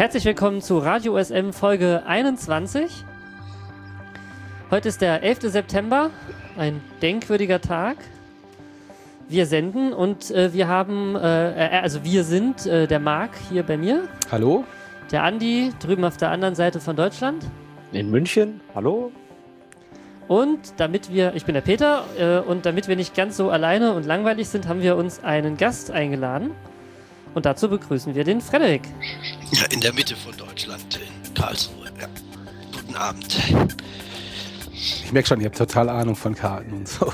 Herzlich willkommen zu Radio USM Folge 21. Heute ist der 11. September, ein denkwürdiger Tag. Wir senden und wir sind der Marc hier bei mir. Hallo. Der Andi drüben auf der anderen Seite von Deutschland. In München. Hallo. Und ich bin der Peter, und damit wir nicht ganz so alleine und langweilig sind, haben wir uns einen Gast eingeladen. Und dazu begrüßen wir den Frederik. Ja, in der Mitte von Deutschland, in Karlsruhe. Ja. Guten Abend. Ich merke schon, ihr habt total Ahnung von Karten und so.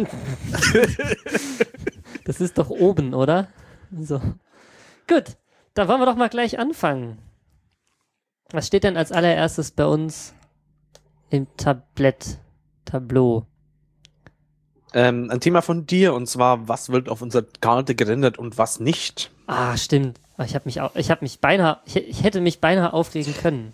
Das ist doch oben, oder? So. Gut, dann wollen wir doch mal gleich anfangen. Was steht denn als allererstes bei uns im Tableau? Ein Thema von dir, und zwar, was wird auf unserer Karte gerendert und was nicht? Ah, stimmt. Ich hätte mich beinahe aufregen können.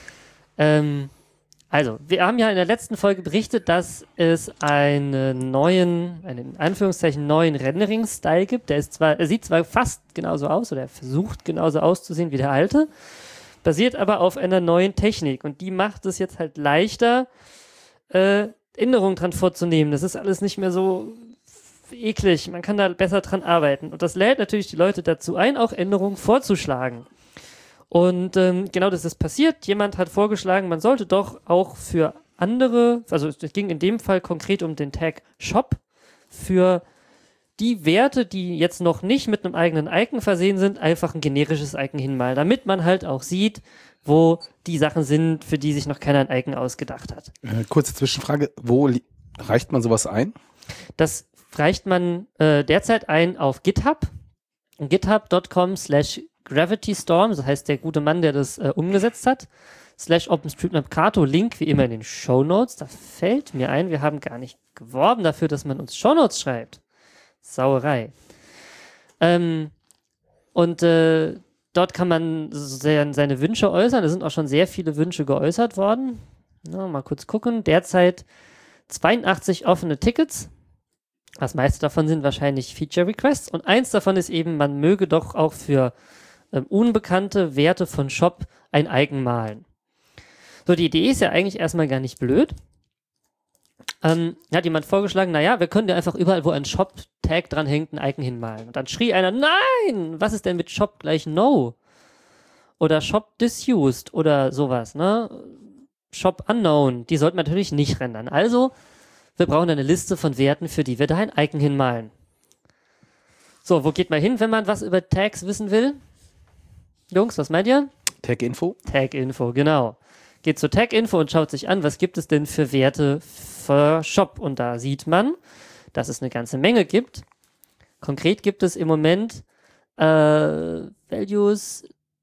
Also, wir haben ja in der letzten Folge berichtet, dass es einen in Anführungszeichen neuen Rendering-Style gibt. Er sieht zwar fast genauso aus, oder er versucht genauso auszusehen wie der alte, basiert aber auf einer neuen Technik, und die macht es jetzt halt leichter, Änderungen dran vorzunehmen. Das ist alles nicht mehr so eklig. Man kann da besser dran arbeiten. Und das lädt natürlich die Leute dazu ein, auch Änderungen vorzuschlagen. Und genau das ist passiert. Jemand hat vorgeschlagen, man sollte doch auch für andere, also es ging in dem Fall konkret um den Tag Shop, für die Werte, die jetzt noch nicht mit einem eigenen Icon versehen sind, einfach ein generisches Icon hinmalen, damit man halt auch sieht, wo die Sachen sind, für die sich noch keiner ein Icon ausgedacht hat. Kurze Zwischenfrage, wo reicht man sowas ein? Das reicht man derzeit ein auf GitHub, github.com/gravitystorm, das heißt der gute Mann, der das umgesetzt hat, /OpenStreetMap-Kato, Link wie immer in den Shownotes. Da fällt mir ein, wir haben gar nicht geworben dafür, dass man uns Shownotes schreibt. Sauerei. Dort kann man seine Wünsche äußern. Es sind auch schon sehr viele Wünsche geäußert worden. Mal kurz gucken. Derzeit 82 offene Tickets. Das meiste davon sind wahrscheinlich Feature-Requests. Und eins davon ist eben, man möge doch auch für unbekannte Werte von Shop ein Icon malen. So, die Idee ist ja eigentlich erstmal gar nicht blöd. Hat jemand vorgeschlagen, naja, wir können ja einfach überall, wo ein Shop-Tag dran hängt, ein Icon hinmalen. Und dann schrie einer, nein, was ist denn mit Shop gleich No? Oder Shop Disused oder sowas, ne? Shop Unknown, die sollten wir natürlich nicht rendern. Also, wir brauchen eine Liste von Werten, für die wir da ein Icon hinmalen. So, wo geht man hin, wenn man was über Tags wissen will? Jungs, was meint ihr? Tag-Info? Tag-Info, genau. Geht zur Tag-Info und schaut sich an, was gibt es denn für Werte für Shop. Und da sieht man, dass es eine ganze Menge gibt. Konkret gibt es im Moment Values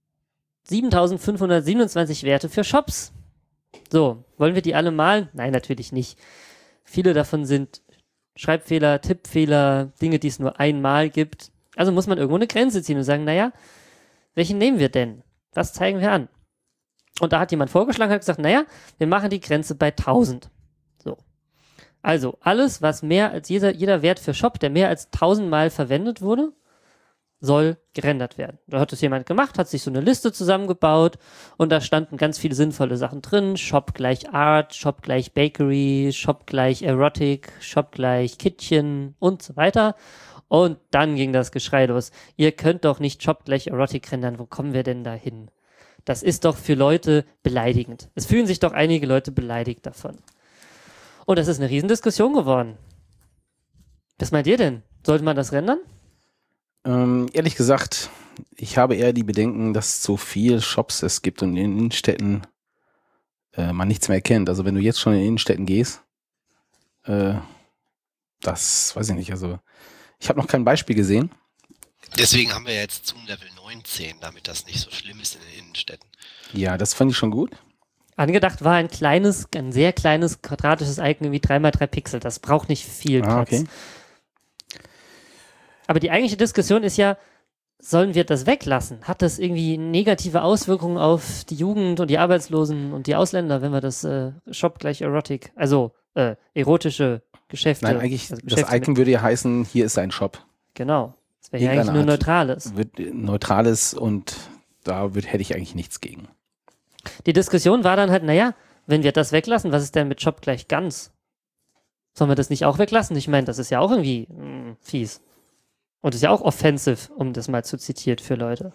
7527 Werte für Shops. So, wollen wir die alle malen? Nein, natürlich nicht. Viele davon sind Schreibfehler, Tippfehler, Dinge, die es nur einmal gibt. Also muss man irgendwo eine Grenze ziehen und sagen, naja, welchen nehmen wir denn? Was zeigen wir an? Und da hat jemand vorgeschlagen, hat gesagt, naja, wir machen die Grenze bei 1000. So. Also, alles, was mehr als jeder Wert für Shop, der mehr als 1000 Mal verwendet wurde, soll gerendert werden. Da hat es jemand gemacht, hat sich so eine Liste zusammengebaut und da standen ganz viele sinnvolle Sachen drin. Shop gleich Art, Shop gleich Bakery, Shop gleich Erotic, Shop gleich Kitchen und so weiter. Und dann ging das Geschrei los. Ihr könnt doch nicht Shop gleich Erotic rendern. Wo kommen wir denn da hin? Das ist doch für Leute beleidigend. Es fühlen sich doch einige Leute beleidigt davon. Und das ist eine Riesendiskussion geworden. Was meint ihr denn? Sollte man das rendern? Ehrlich gesagt, ich habe eher die Bedenken, dass so viel Shops es gibt und in Innenstädten man nichts mehr erkennt. Also wenn du jetzt schon in Innenstädten gehst, das weiß ich nicht. Also ich habe noch kein Beispiel gesehen. Deswegen haben wir jetzt Zoom Level 19, damit das nicht so schlimm ist in den Innenstädten. Ja, das fand ich schon gut. Angedacht war ein sehr kleines quadratisches Icon wie 3x3 Pixel. Das braucht nicht viel Platz. Okay. Aber die eigentliche Diskussion ist ja, sollen wir das weglassen? Hat das irgendwie negative Auswirkungen auf die Jugend und die Arbeitslosen und die Ausländer, wenn wir das Shop gleich Erotic, also erotische Geschäfte. Nein, eigentlich, also das Icon würde ja heißen, hier ist ein Shop. Genau. Das wäre ja eigentlich nur Neutrales. Neutrales und hätte ich eigentlich nichts gegen. Die Diskussion war dann halt, naja, wenn wir das weglassen, was ist denn mit Shop gleich ganz? Sollen wir das nicht auch weglassen? Ich meine, das ist ja auch irgendwie fies. Und ist ja auch offensive, um das mal zu zitieren für Leute.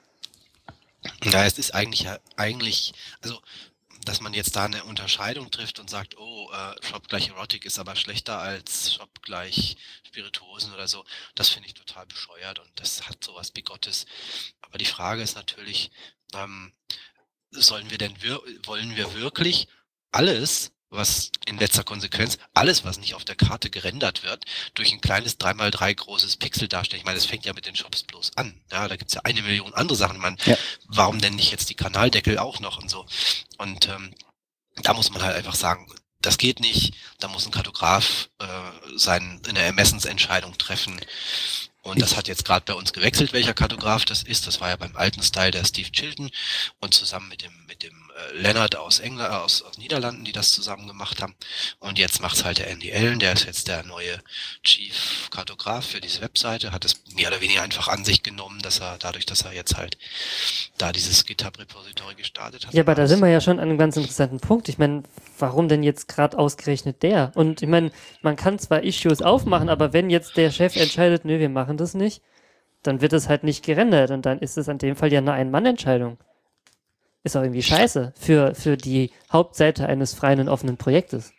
Ja, es ist eigentlich, also, dass man jetzt da eine Unterscheidung trifft und sagt, oh, Shop gleich Erotic ist aber schlechter als Shop gleich Spirituosen oder so, das finde ich total bescheuert und das hat sowas Bigottes. Aber die Frage ist natürlich, wollen wir wirklich alles, was in letzter Konsequenz, alles, was nicht auf der Karte gerendert wird, durch ein kleines 3x3 großes Pixel darstellen. Ich meine, das fängt ja mit den Shops bloß an. Ja, da gibt's ja 1 Million andere Sachen. Warum denn nicht jetzt die Kanaldeckel auch noch und so? Und da muss man halt einfach sagen, das geht nicht. Da muss ein Kartograf eine Ermessensentscheidung treffen. Und das hat jetzt gerade bei uns gewechselt, welcher Kartograf das ist. Das war ja beim alten Style der Steve Chilton und zusammen mit dem Leonard aus England, aus Niederlanden, die das zusammen gemacht haben. Und jetzt macht's halt der Andy Allen, der ist jetzt der neue Chief Kartograf für diese Webseite, hat es mehr oder weniger einfach an sich genommen, dass er jetzt halt da dieses GitHub-Repository gestartet hat. Ja, aber da sind wir ja schon an einem ganz interessanten Punkt. Ich meine, warum denn jetzt gerade ausgerechnet der? Und ich meine, man kann zwar Issues aufmachen, aber wenn jetzt der Chef entscheidet, nö, wir machen das nicht, dann wird es halt nicht gerendert und dann ist es an dem Fall ja eine Ein-Mann-Entscheidung. Ist auch irgendwie scheiße für die Hauptseite eines freien und offenen Projektes.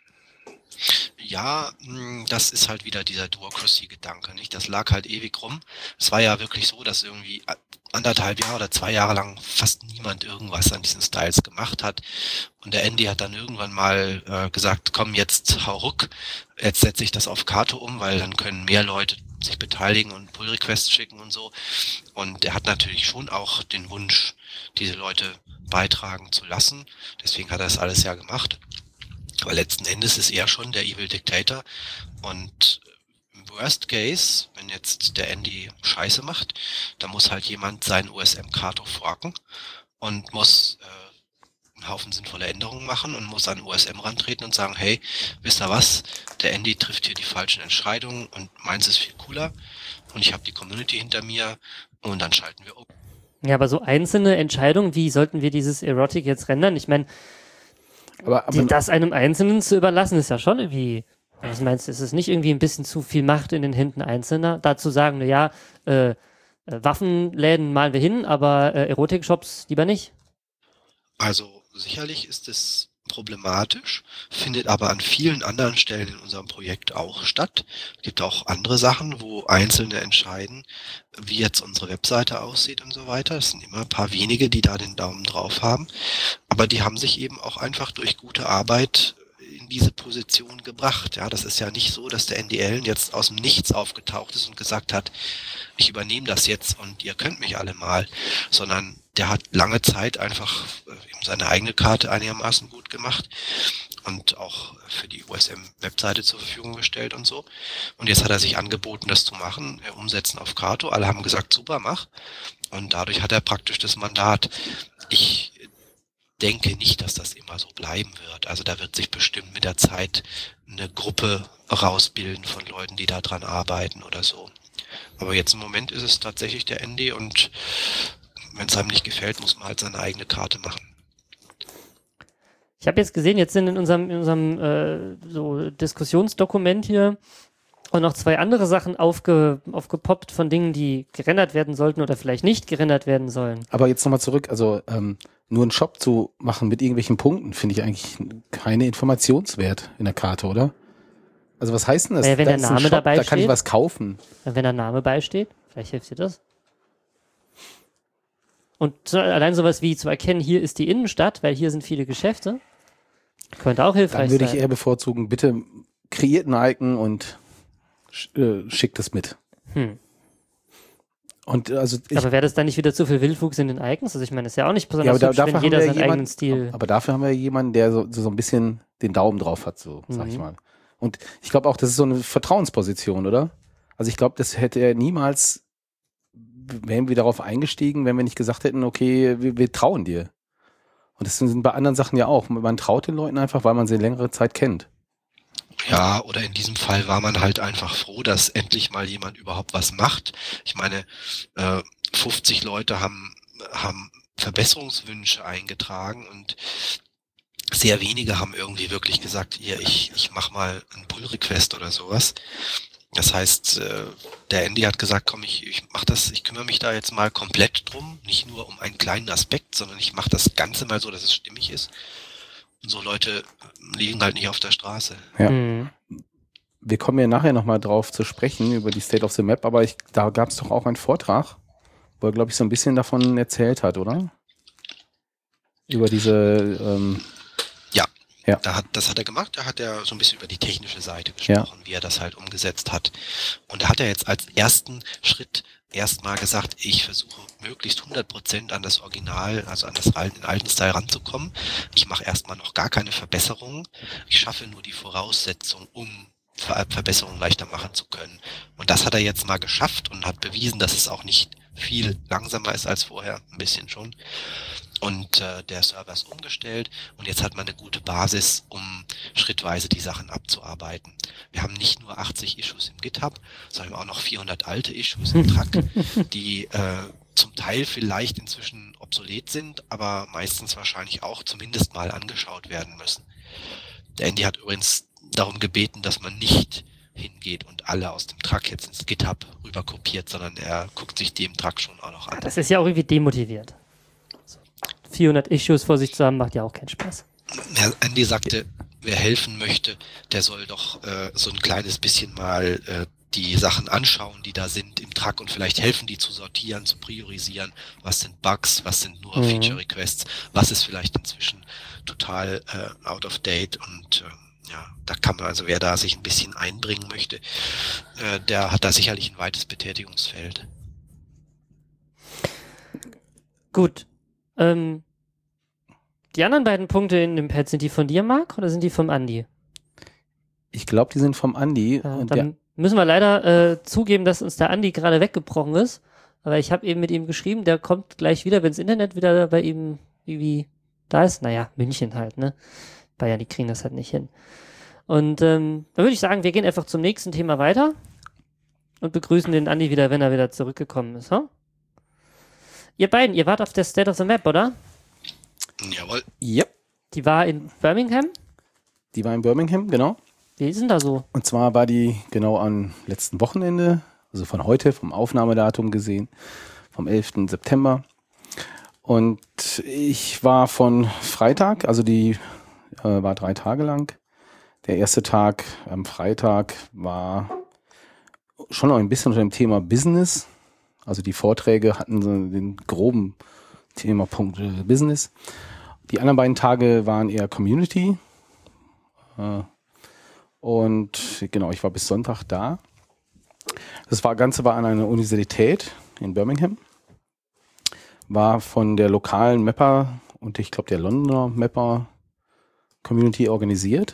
Ja, das ist halt wieder dieser Duocracy-Gedanke, nicht? Das lag halt ewig rum. Es war ja wirklich so, dass irgendwie 1,5 Jahre oder 2 Jahre lang fast niemand irgendwas an diesen Styles gemacht hat. Und der Andy hat dann irgendwann mal gesagt, komm, jetzt hau ruck, jetzt setze ich das auf Karte um, weil dann können mehr Leute sich beteiligen und Pull-Requests schicken und so. Und er hat natürlich schon auch den Wunsch, diese Leute beitragen zu lassen. Deswegen hat er das alles ja gemacht. Aber letzten Endes ist er schon der Evil Dictator. Und im Worst Case, wenn jetzt der Andy Scheiße macht, dann muss halt jemand seinen USM-Kato forken und muss einen Haufen sinnvolle Änderungen machen und muss an USM rantreten und sagen, hey, wisst ihr was, der Andy trifft hier die falschen Entscheidungen und meins ist viel cooler und ich habe die Community hinter mir und dann schalten wir um. Ja, aber so einzelne Entscheidungen, wie sollten wir dieses Erotic jetzt rendern? Ich meine, das einem Einzelnen zu überlassen, ist ja schon irgendwie, was meinst du, ist es nicht irgendwie ein bisschen zu viel Macht in den Händen Einzelner? Dazu sagen, na ja, Waffenläden malen wir hin, aber Erotik-Shops lieber nicht? Also sicherlich ist es problematisch, findet aber an vielen anderen Stellen in unserem Projekt auch statt. Es gibt auch andere Sachen, wo Einzelne entscheiden, wie jetzt unsere Webseite aussieht und so weiter. Es sind immer ein paar wenige, die da den Daumen drauf haben. Aber die haben sich eben auch einfach durch gute Arbeit in diese Position gebracht. Ja, das ist ja nicht so, dass der Andy Allen jetzt aus dem Nichts aufgetaucht ist und gesagt hat, ich übernehme das jetzt und ihr könnt mich alle mal, sondern der hat lange Zeit einfach seine eigene Karte einigermaßen gut gemacht und auch für die USM-Webseite zur Verfügung gestellt und so. Und jetzt hat er sich angeboten, das zu machen, umsetzen auf Kato. Alle haben gesagt, super, mach. Und dadurch hat er praktisch das Mandat. Ich denke nicht, dass das immer so bleiben wird. Also da wird sich bestimmt mit der Zeit eine Gruppe rausbilden von Leuten, die da dran arbeiten oder so. Aber jetzt im Moment ist es tatsächlich der Andy und wenn es einem nicht gefällt, muss man halt seine eigene Karte machen. Ich habe jetzt gesehen, jetzt sind in unserem so Diskussionsdokument hier und noch 2 andere Sachen aufgepoppt von Dingen, die gerendert werden sollten oder vielleicht nicht gerendert werden sollen. Aber jetzt nochmal zurück, also nur einen Shop zu machen mit irgendwelchen Punkten, finde ich eigentlich keine Informationswert in der Karte, oder? Also was heißt denn das? Ja, wenn da der ist ein Name Shop, dabei da kann ich steht. was kaufen. Wenn der Name beisteht, vielleicht hilft dir das. Und allein sowas wie zu erkennen, hier ist die Innenstadt, weil hier sind viele Geschäfte, könnte auch hilfreich sein. Dann würde ich eher bevorzugen, bitte kreiert ein Icon und schickt es mit. Und also aber wäre das dann nicht wieder zu viel Wildwuchs in den Icons? Also ich meine, das ist ja auch nicht besonders hübsch, wenn jeder seinen eigenen Stil... Aber dafür haben wir jemanden, der so ein bisschen den Daumen drauf hat, so sag ich mal. Und ich glaube auch, das ist so eine Vertrauensposition, oder? Also ich glaube, das hätte er niemals, wären wir darauf eingestiegen, wenn wir nicht gesagt hätten, okay, wir trauen dir. Und das sind bei anderen Sachen ja auch. Man traut den Leuten einfach, weil man sie längere Zeit kennt. Ja, oder in diesem Fall war man halt einfach froh, dass endlich mal jemand überhaupt was macht. Ich meine, 50 Leute haben Verbesserungswünsche eingetragen und sehr wenige haben irgendwie wirklich gesagt, hier, ich mach mal einen Pull-Request oder sowas. Das heißt, der Andy hat gesagt, komm, ich mach das, ich kümmere mich da jetzt mal komplett drum, nicht nur um einen kleinen Aspekt, sondern ich mache das Ganze mal so, dass es stimmig ist. Und so Leute liegen halt nicht auf der Straße. Ja. Mhm. Wir kommen ja nachher nochmal drauf zu sprechen, über die State of the Map, aber da gab es doch auch einen Vortrag, wo er, glaube ich, so ein bisschen davon erzählt hat, oder? Über diese, Ja. Das hat er gemacht, da hat er so ein bisschen über die technische Seite gesprochen, wie er das halt umgesetzt hat. Und da hat er jetzt als ersten Schritt erstmal gesagt, ich versuche möglichst 100% an das Original, also an den alten Style ranzukommen. Ich mache erstmal noch gar keine Verbesserungen. Ich schaffe nur die Voraussetzung, um Verbesserungen leichter machen zu können. Und das hat er jetzt mal geschafft und hat bewiesen, dass es auch nicht viel langsamer ist als vorher, ein bisschen schon. Und der Server ist umgestellt und jetzt hat man eine gute Basis, um schrittweise die Sachen abzuarbeiten. Wir haben nicht nur 80 Issues im GitHub, sondern auch noch 400 alte Issues im Truck, die zum Teil vielleicht inzwischen obsolet sind, aber meistens wahrscheinlich auch zumindest mal angeschaut werden müssen. Der Andy hat übrigens darum gebeten, dass man nicht hingeht und alle aus dem Truck jetzt ins GitHub rüber kopiert, sondern er guckt sich die im Truck schon auch noch an. Das ist ja auch irgendwie demotiviert. 400 Issues vor sich zu haben, macht ja auch keinen Spaß. Herr Andy sagte, wer helfen möchte, der soll doch so ein kleines bisschen mal die Sachen anschauen, die da sind im Truck und vielleicht helfen, die zu sortieren, zu priorisieren. Was sind Bugs, was sind nur Feature Requests, was ist vielleicht inzwischen total out of date und ja, da kann man also, wer da sich ein bisschen einbringen möchte, der hat da sicherlich ein weites Betätigungsfeld. Gut. Die anderen beiden Punkte in dem Pad, sind die von dir, Marc, oder sind die vom Andi? Ich glaube, die sind vom Andi. Ja, und dann müssen wir leider zugeben, dass uns der Andi gerade weggebrochen ist. Aber ich habe eben mit ihm geschrieben, der kommt gleich wieder, wenn das Internet wieder bei ihm irgendwie da ist. Naja, München halt, ne? Bayern, die kriegen das halt nicht hin. Und dann würde ich sagen, wir gehen einfach zum nächsten Thema weiter und begrüßen den Andi wieder, wenn er wieder zurückgekommen ist. Huh? Ihr beiden, ihr wart auf der State of the Map, oder? Jawohl. Ja, Die war in Birmingham? die war in Birmingham, genau. Wie ist denn da so? Und zwar war die genau am letzten Wochenende, also von heute, vom Aufnahmedatum gesehen, vom 11. September. Und ich war von Freitag, also die war 3 Tage lang. Der erste Tag am Freitag war schon noch ein bisschen unter dem Thema Business. Also die Vorträge hatten so den groben Themapunkt Business. Die anderen beiden Tage waren eher Community. Und genau, ich war bis Sonntag da. Das Ganze war an einer Universität in Birmingham. War von der lokalen Mapper und ich glaube der Londoner Mapper Community organisiert.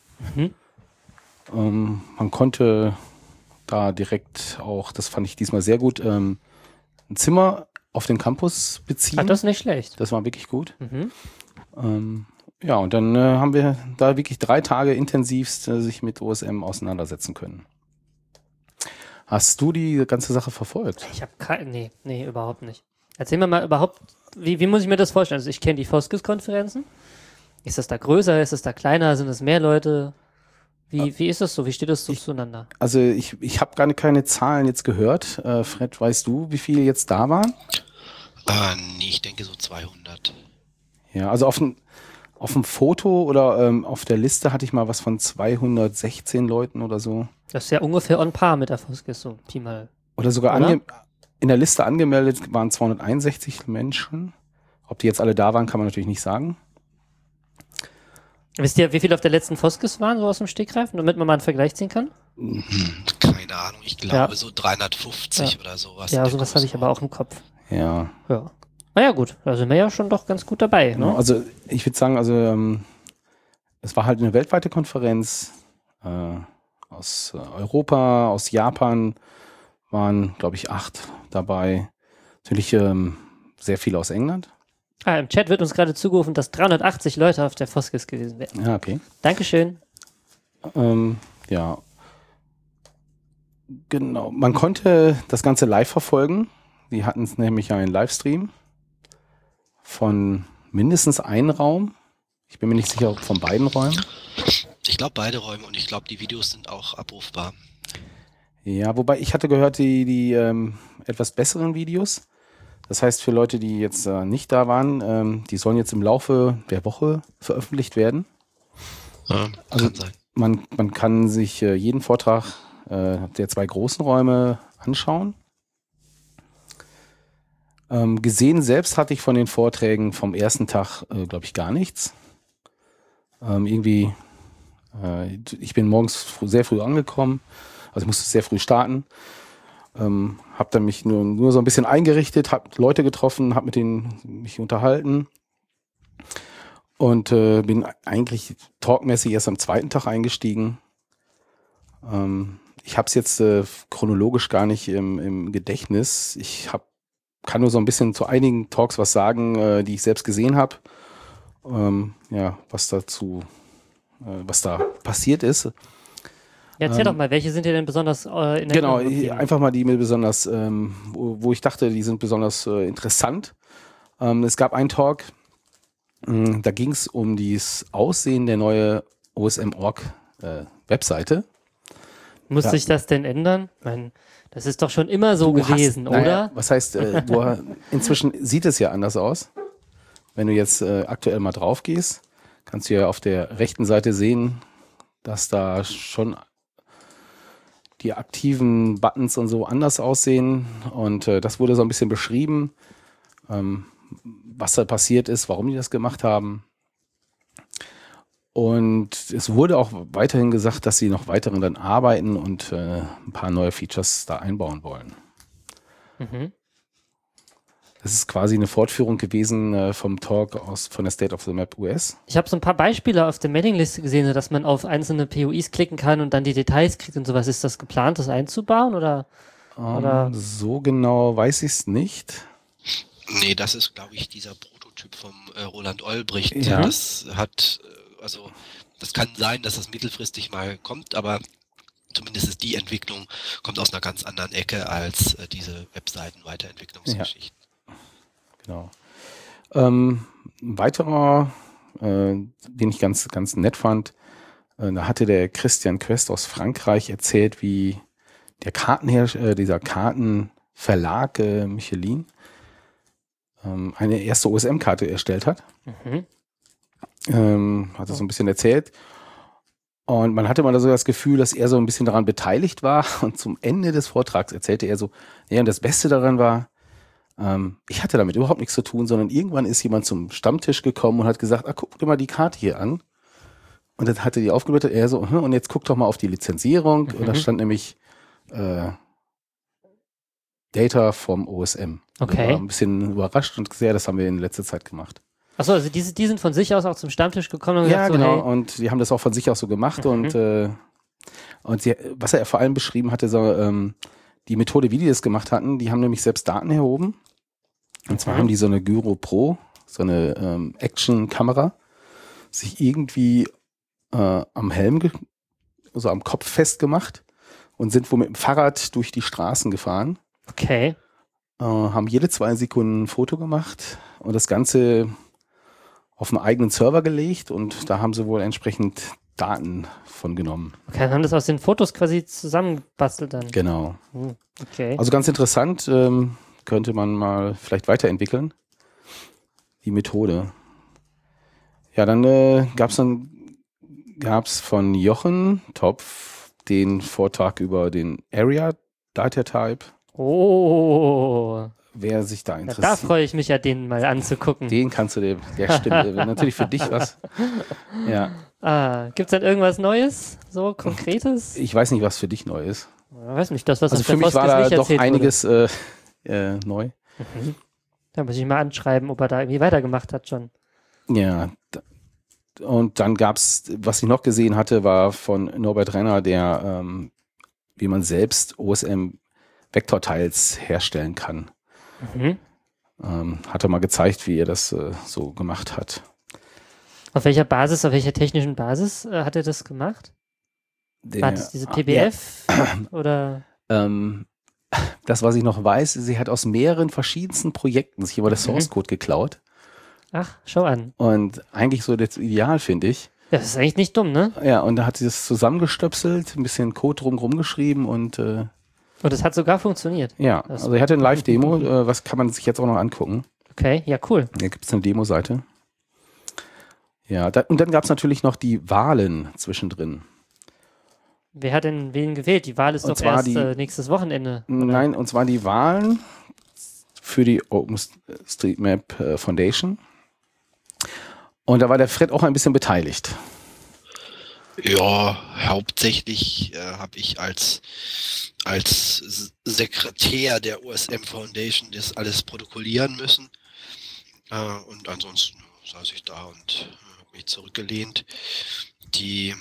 Man konnte da direkt auch, das fand ich diesmal sehr gut, ein Zimmer auf den Campus beziehen. Das ist nicht schlecht. Das war wirklich gut. Ja, und dann haben wir da wirklich 3 Tage intensivst sich mit OSM auseinandersetzen können. Hast du die ganze Sache verfolgt? Ich habe nee, überhaupt nicht. Erzähl mir mal überhaupt, wie muss ich mir das vorstellen? Also ich kenne die Foskis-Konferenzen. Ist das da größer? Ist das da kleiner? Sind es mehr Leute? Wie ist das so? Wie steht das so zueinander? Also ich habe gar keine Zahlen jetzt gehört. Fred, weißt du, wie viele jetzt da waren? Nee, ich denke so 200. Ja, also auf dem Foto oder auf der Liste hatte ich mal was von 216 Leuten oder so. Das ist ja ungefähr on par mit der Foskis, so Pi mal. Oder sogar Oder? in der Liste angemeldet waren 261 Menschen. Ob die jetzt alle da waren, kann man natürlich nicht sagen. Wisst ihr, wie viele auf der letzten Foskis waren, so aus dem Stegreif, damit man mal einen Vergleich ziehen kann? Keine Ahnung, ich glaube Ja. so 350 oder sowas. Ja, sowas habe ich aber auch im Kopf. Ja. Ja. Naja, gut, da sind wir ja schon doch ganz gut dabei. Genau, Ne? also ich würde sagen, es war halt eine weltweite Konferenz aus Europa, aus Japan waren, glaube ich, 8 dabei. Natürlich sehr viele aus England. Im Chat wird uns gerade zugerufen, dass 380 Leute auf der Foskis gewesen wären. Ja, okay. Dankeschön. Ja. Genau. Man konnte das Ganze live verfolgen. Die hatten es nämlich ja in Livestream. von mindestens einem Raum. Ich bin mir nicht sicher, ob von beiden Räumen. Ich glaube beide Räume und ich glaube, die Videos sind auch abrufbar. Ja, wobei ich hatte gehört, die etwas besseren Videos. Das heißt, für Leute, die jetzt nicht da waren, die sollen jetzt im Laufe der Woche veröffentlicht werden. Ja, Also kann sein. man kann sich jeden Vortrag der 2 großen Räume anschauen. Gesehen selbst hatte ich von den Vorträgen vom ersten Tag, glaube ich, gar nichts. Ich bin morgens sehr früh angekommen, also ich musste sehr früh starten. Habe dann mich nur so ein bisschen eingerichtet, habe Leute getroffen, habe mit denen mich unterhalten und bin eigentlich talkmäßig erst am 2. Tag eingestiegen. Ich habe es jetzt chronologisch gar nicht im Gedächtnis. Kann nur so ein bisschen zu einigen Talks was sagen, die ich selbst gesehen habe. Was da passiert ist. Ja, erzähl doch mal, welche sind dir denn besonders in Erinnerung Genau, geblieben? einfach mal die mir besonders, wo ich dachte, die sind besonders interessant. Es gab einen Talk, da ging es um das Aussehen der neue OSM.org Webseite. Muss sich das denn ändern? Ich meine, das ist doch schon immer so gewesen, oder? Naja, was heißt, inzwischen sieht es ja anders aus. Wenn du jetzt aktuell mal drauf gehst, kannst du ja auf der rechten Seite sehen, dass da schon die aktiven Buttons und so anders aussehen. Und das wurde so ein bisschen beschrieben, was da passiert ist, warum die das gemacht haben. Und es wurde auch weiterhin gesagt, dass sie noch weiterhin dann arbeiten und ein paar neue Features da einbauen wollen. Mhm. Das ist quasi eine Fortführung gewesen vom Talk von der State of the Map US. Ich habe so ein paar Beispiele auf der Mailingliste gesehen, dass man auf einzelne POIs klicken kann und dann die Details kriegt und sowas. Ist das geplant, das einzubauen? Oder? So genau weiß ich es nicht. Nee, das ist, glaube ich, dieser Prototyp vom Roland Olbricht. Ja. Das das kann sein, dass das mittelfristig mal kommt, aber zumindest ist die Entwicklung, kommt aus einer ganz anderen Ecke als diese Webseiten-Weiterentwicklungsgeschichten. Genau. Ein weiterer, den ich ganz, ganz nett fand, da hatte der Christian Quest aus Frankreich erzählt, wie der dieser Kartenverlag Michelin eine erste OSM-Karte erstellt hat. Mhm. Hat er so ein bisschen erzählt. Und man hatte mal so das Gefühl, dass er so ein bisschen daran beteiligt war. Und zum Ende des Vortrags erzählte er so, ja, und das Beste daran war, ich hatte damit überhaupt nichts zu tun, sondern irgendwann ist jemand zum Stammtisch gekommen und hat gesagt, guck dir mal die Karte hier an. Und dann hatte die aufgeblättert, er so, und jetzt guck doch mal auf die Lizenzierung. Und da stand nämlich Data vom OSM. Okay. Ich war ein bisschen überrascht und gesehen, das haben wir in letzter Zeit gemacht. Achso, also die sind von sich aus auch zum Stammtisch gekommen und Ja, gesagt, genau. so, hey, Und die haben das auch von sich aus so gemacht. Und was er vor allem beschrieben hatte, so die Methode, wie die das gemacht hatten, die haben nämlich selbst Daten erhoben. Und zwar haben die so eine Gyro Pro, so eine Action-Kamera, sich irgendwie am Helm, also am Kopf festgemacht und sind wohl mit dem Fahrrad durch die Straßen gefahren. okay. Haben jede 2 Sekunden ein Foto gemacht und das Ganze auf einen eigenen Server gelegt und da haben sie wohl entsprechend Daten von genommen. Okay, dann haben das aus den Fotos quasi zusammengebastelt dann. Genau. Okay. Also ganz interessant, könnte man mal vielleicht weiterentwickeln, die Methode. Ja, dann gab's von Jochen Topf den Vortrag über den Area Data Type. Oh, Wer sich da ja, interessiert. da freue ich mich ja, den mal anzugucken. Den kannst du dir, der stimmt, natürlich für dich was. Ja. Gibt's dann irgendwas Neues, so Konkretes? Ich weiß nicht, was für dich neu ist. Ich weiß nicht, das, was Also auf der für mich war Foskes da nicht doch erzählt einiges neu. wurde. Da muss ich mal anschreiben, ob er da irgendwie weitergemacht hat schon. Ja. Und dann gab's, was ich noch gesehen hatte, war von Norbert Renner, der wie man selbst OSM-Vektorteils herstellen kann. Hat er mal gezeigt, wie er das so gemacht hat. Auf welcher Basis, auf welcher technischen Basis hat er das gemacht? War das diese PBF? Oder? Das, was ich noch weiß, sie hat aus mehreren verschiedensten Projekten sich immer das Source Code geklaut Ach, schau an. Und eigentlich so das Ideal, finde ich. Ja, das ist eigentlich nicht dumm, ne? Ja, und da hat sie das zusammengestöpselt, ein bisschen Code drumherum geschrieben und Und es hat sogar funktioniert. ja, Das- also er hatte eine Live-Demo, was kann man sich jetzt auch noch angucken. Okay, ja, cool. Hier gibt es eine Demo-Seite. Ja, und dann gab es natürlich noch die Wahlen zwischendrin. Wer hat denn wen gewählt? Die Wahl ist Und doch zwar erst die- nächstes Wochenende. oder? Nein, und zwar die Wahlen für die OpenStreetMap Foundation. Und da war der Fred auch ein bisschen beteiligt. Ja, hauptsächlich habe ich als Sekretär der OSM Foundation das alles protokollieren müssen. Und ansonsten saß ich da und habe mich zurückgelehnt. Die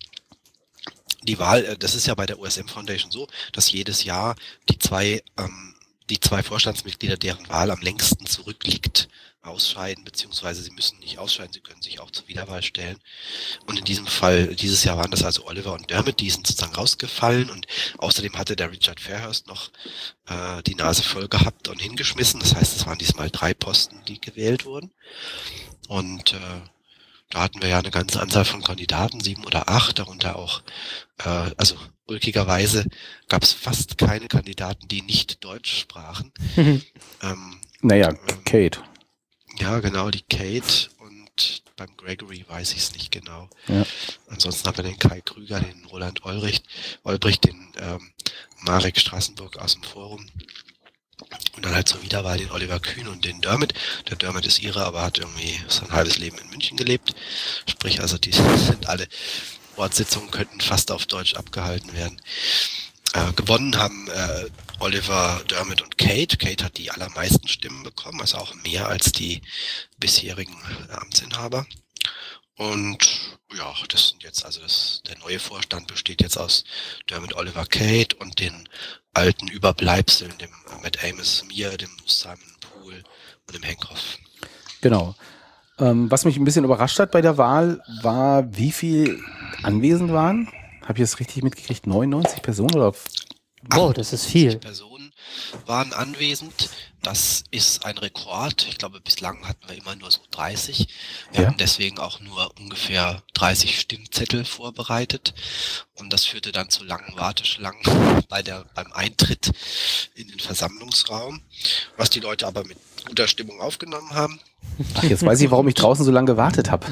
Wahl, das ist ja bei der OSM Foundation so, dass jedes Jahr die zwei Vorstandsmitglieder, deren Wahl am längsten zurückliegt, ausscheiden, beziehungsweise sie müssen nicht ausscheiden, sie können sich auch zur Wiederwahl stellen. Und in diesem Fall, dieses Jahr waren das also Oliver und Dermot, die sind sozusagen rausgefallen und außerdem hatte der Richard Fairhurst noch die Nase voll gehabt und hingeschmissen. Das heißt, es waren diesmal 3 Posten, die gewählt wurden. Und da hatten wir ja eine ganze Anzahl von Kandidaten, 7 oder 8, darunter auch, also ulkigerweise gab es fast keine Kandidaten, die nicht Deutsch sprachen. Naja, Kate. Ja, genau, die Kate und beim Gregory weiß ich es nicht genau. Ja. Ansonsten haben wir den Kai Krüger, den Roland Olbricht, den Marek Straßenburg aus dem Forum. Und dann halt zur Wiederwahl den Oliver Kühn und den Dermot. Der Dermot ist Ire, aber hat irgendwie sein halbes Leben in München gelebt. Sprich, also die sind alle Ortssitzungen könnten fast auf Deutsch abgehalten werden. Gewonnen haben Oliver, Dermot und Kate. Kate hat die allermeisten Stimmen bekommen, also auch mehr als die bisherigen Amtsinhaber. Und ja, das sind jetzt, also der neue Vorstand besteht jetzt aus Dermot, Oliver, Kate und den alten Überbleibseln, dem Matt Amos, mir, dem Simon Poole und dem Hank Hoff. Genau. Was mich ein bisschen überrascht hat bei der Wahl, war, wie viel anwesend waren. Habe ich das richtig mitgekriegt? 99 Personen oder? Wow, das ist viel. 50 Personen waren anwesend. Das ist ein Rekord. Ich glaube, bislang hatten wir immer nur so 30. Wir hatten deswegen auch nur ungefähr 30 Stimmzettel vorbereitet. Und das führte dann zu langen Warteschlangen beim Eintritt in den Versammlungsraum, was die Leute aber mit guter Stimmung aufgenommen haben. Ach, jetzt weiß ich, warum ich draußen so lange gewartet habe.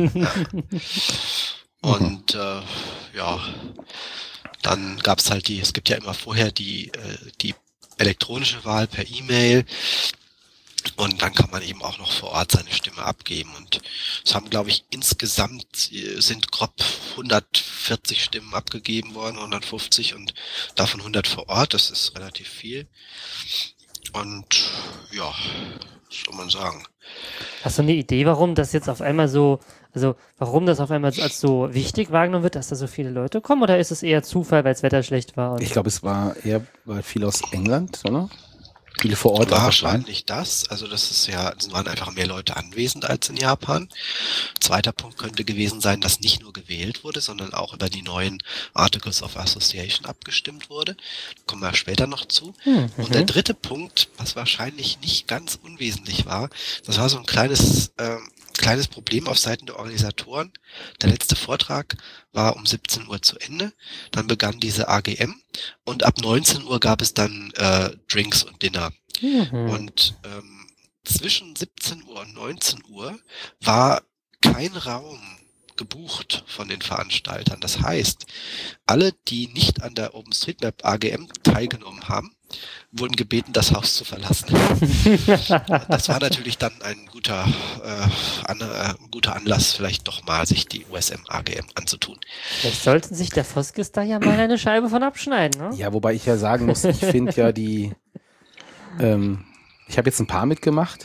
Und ja, dann gab es halt es gibt ja immer vorher die elektronische Wahl per E-Mail und dann kann man eben auch noch vor Ort seine Stimme abgeben. Und es haben, glaube ich, insgesamt sind grob 140 Stimmen abgegeben worden, 150 und davon 100 vor Ort. Das ist relativ viel. Und ja, was soll man sagen? Hast du eine Idee, warum das jetzt auf einmal so, also warum das auf einmal als so wichtig wahrgenommen wird, dass da so viele Leute kommen? Oder ist es eher Zufall, weil das Wetter schlecht war? Und Ich glaube, es war eher viel aus England, oder? Viele vor Ort. Wahrscheinlich das. Also es waren einfach mehr Leute anwesend als in Japan. Zweiter Punkt könnte gewesen sein, dass nicht nur gewählt wurde, sondern auch über die neuen Articles of Association abgestimmt wurde. Da kommen wir später noch zu. Und der dritte Punkt, was wahrscheinlich nicht ganz unwesentlich war, das war so ein kleines Problem auf Seiten der Organisatoren. Der letzte Vortrag war um 17 Uhr zu Ende. Dann begann diese AGM und ab 19 Uhr gab es dann Drinks und Dinner. Und zwischen 17 Uhr und 19 Uhr war kein Raum gebucht von den Veranstaltern. Das heißt, alle, die nicht an der OpenStreetMap AGM teilgenommen haben, wurden gebeten, das Haus zu verlassen. Das war natürlich dann ein guter Anlass, vielleicht doch mal sich die OSM AGM anzutun. vielleicht sollten sich der Foskis da ja mal eine Scheibe von abschneiden, ne? Ja, wobei ich ja sagen muss, ich finde ja ich habe jetzt ein paar mitgemacht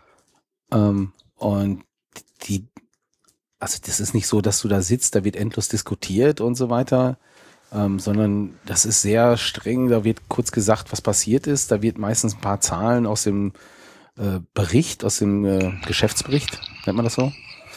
und also das ist nicht so, dass du da sitzt, da wird endlos diskutiert und so weiter, sondern das ist sehr streng, da wird kurz gesagt, was passiert ist, da wird meistens ein paar Zahlen aus dem Bericht, aus dem Geschäftsbericht, nennt man das so?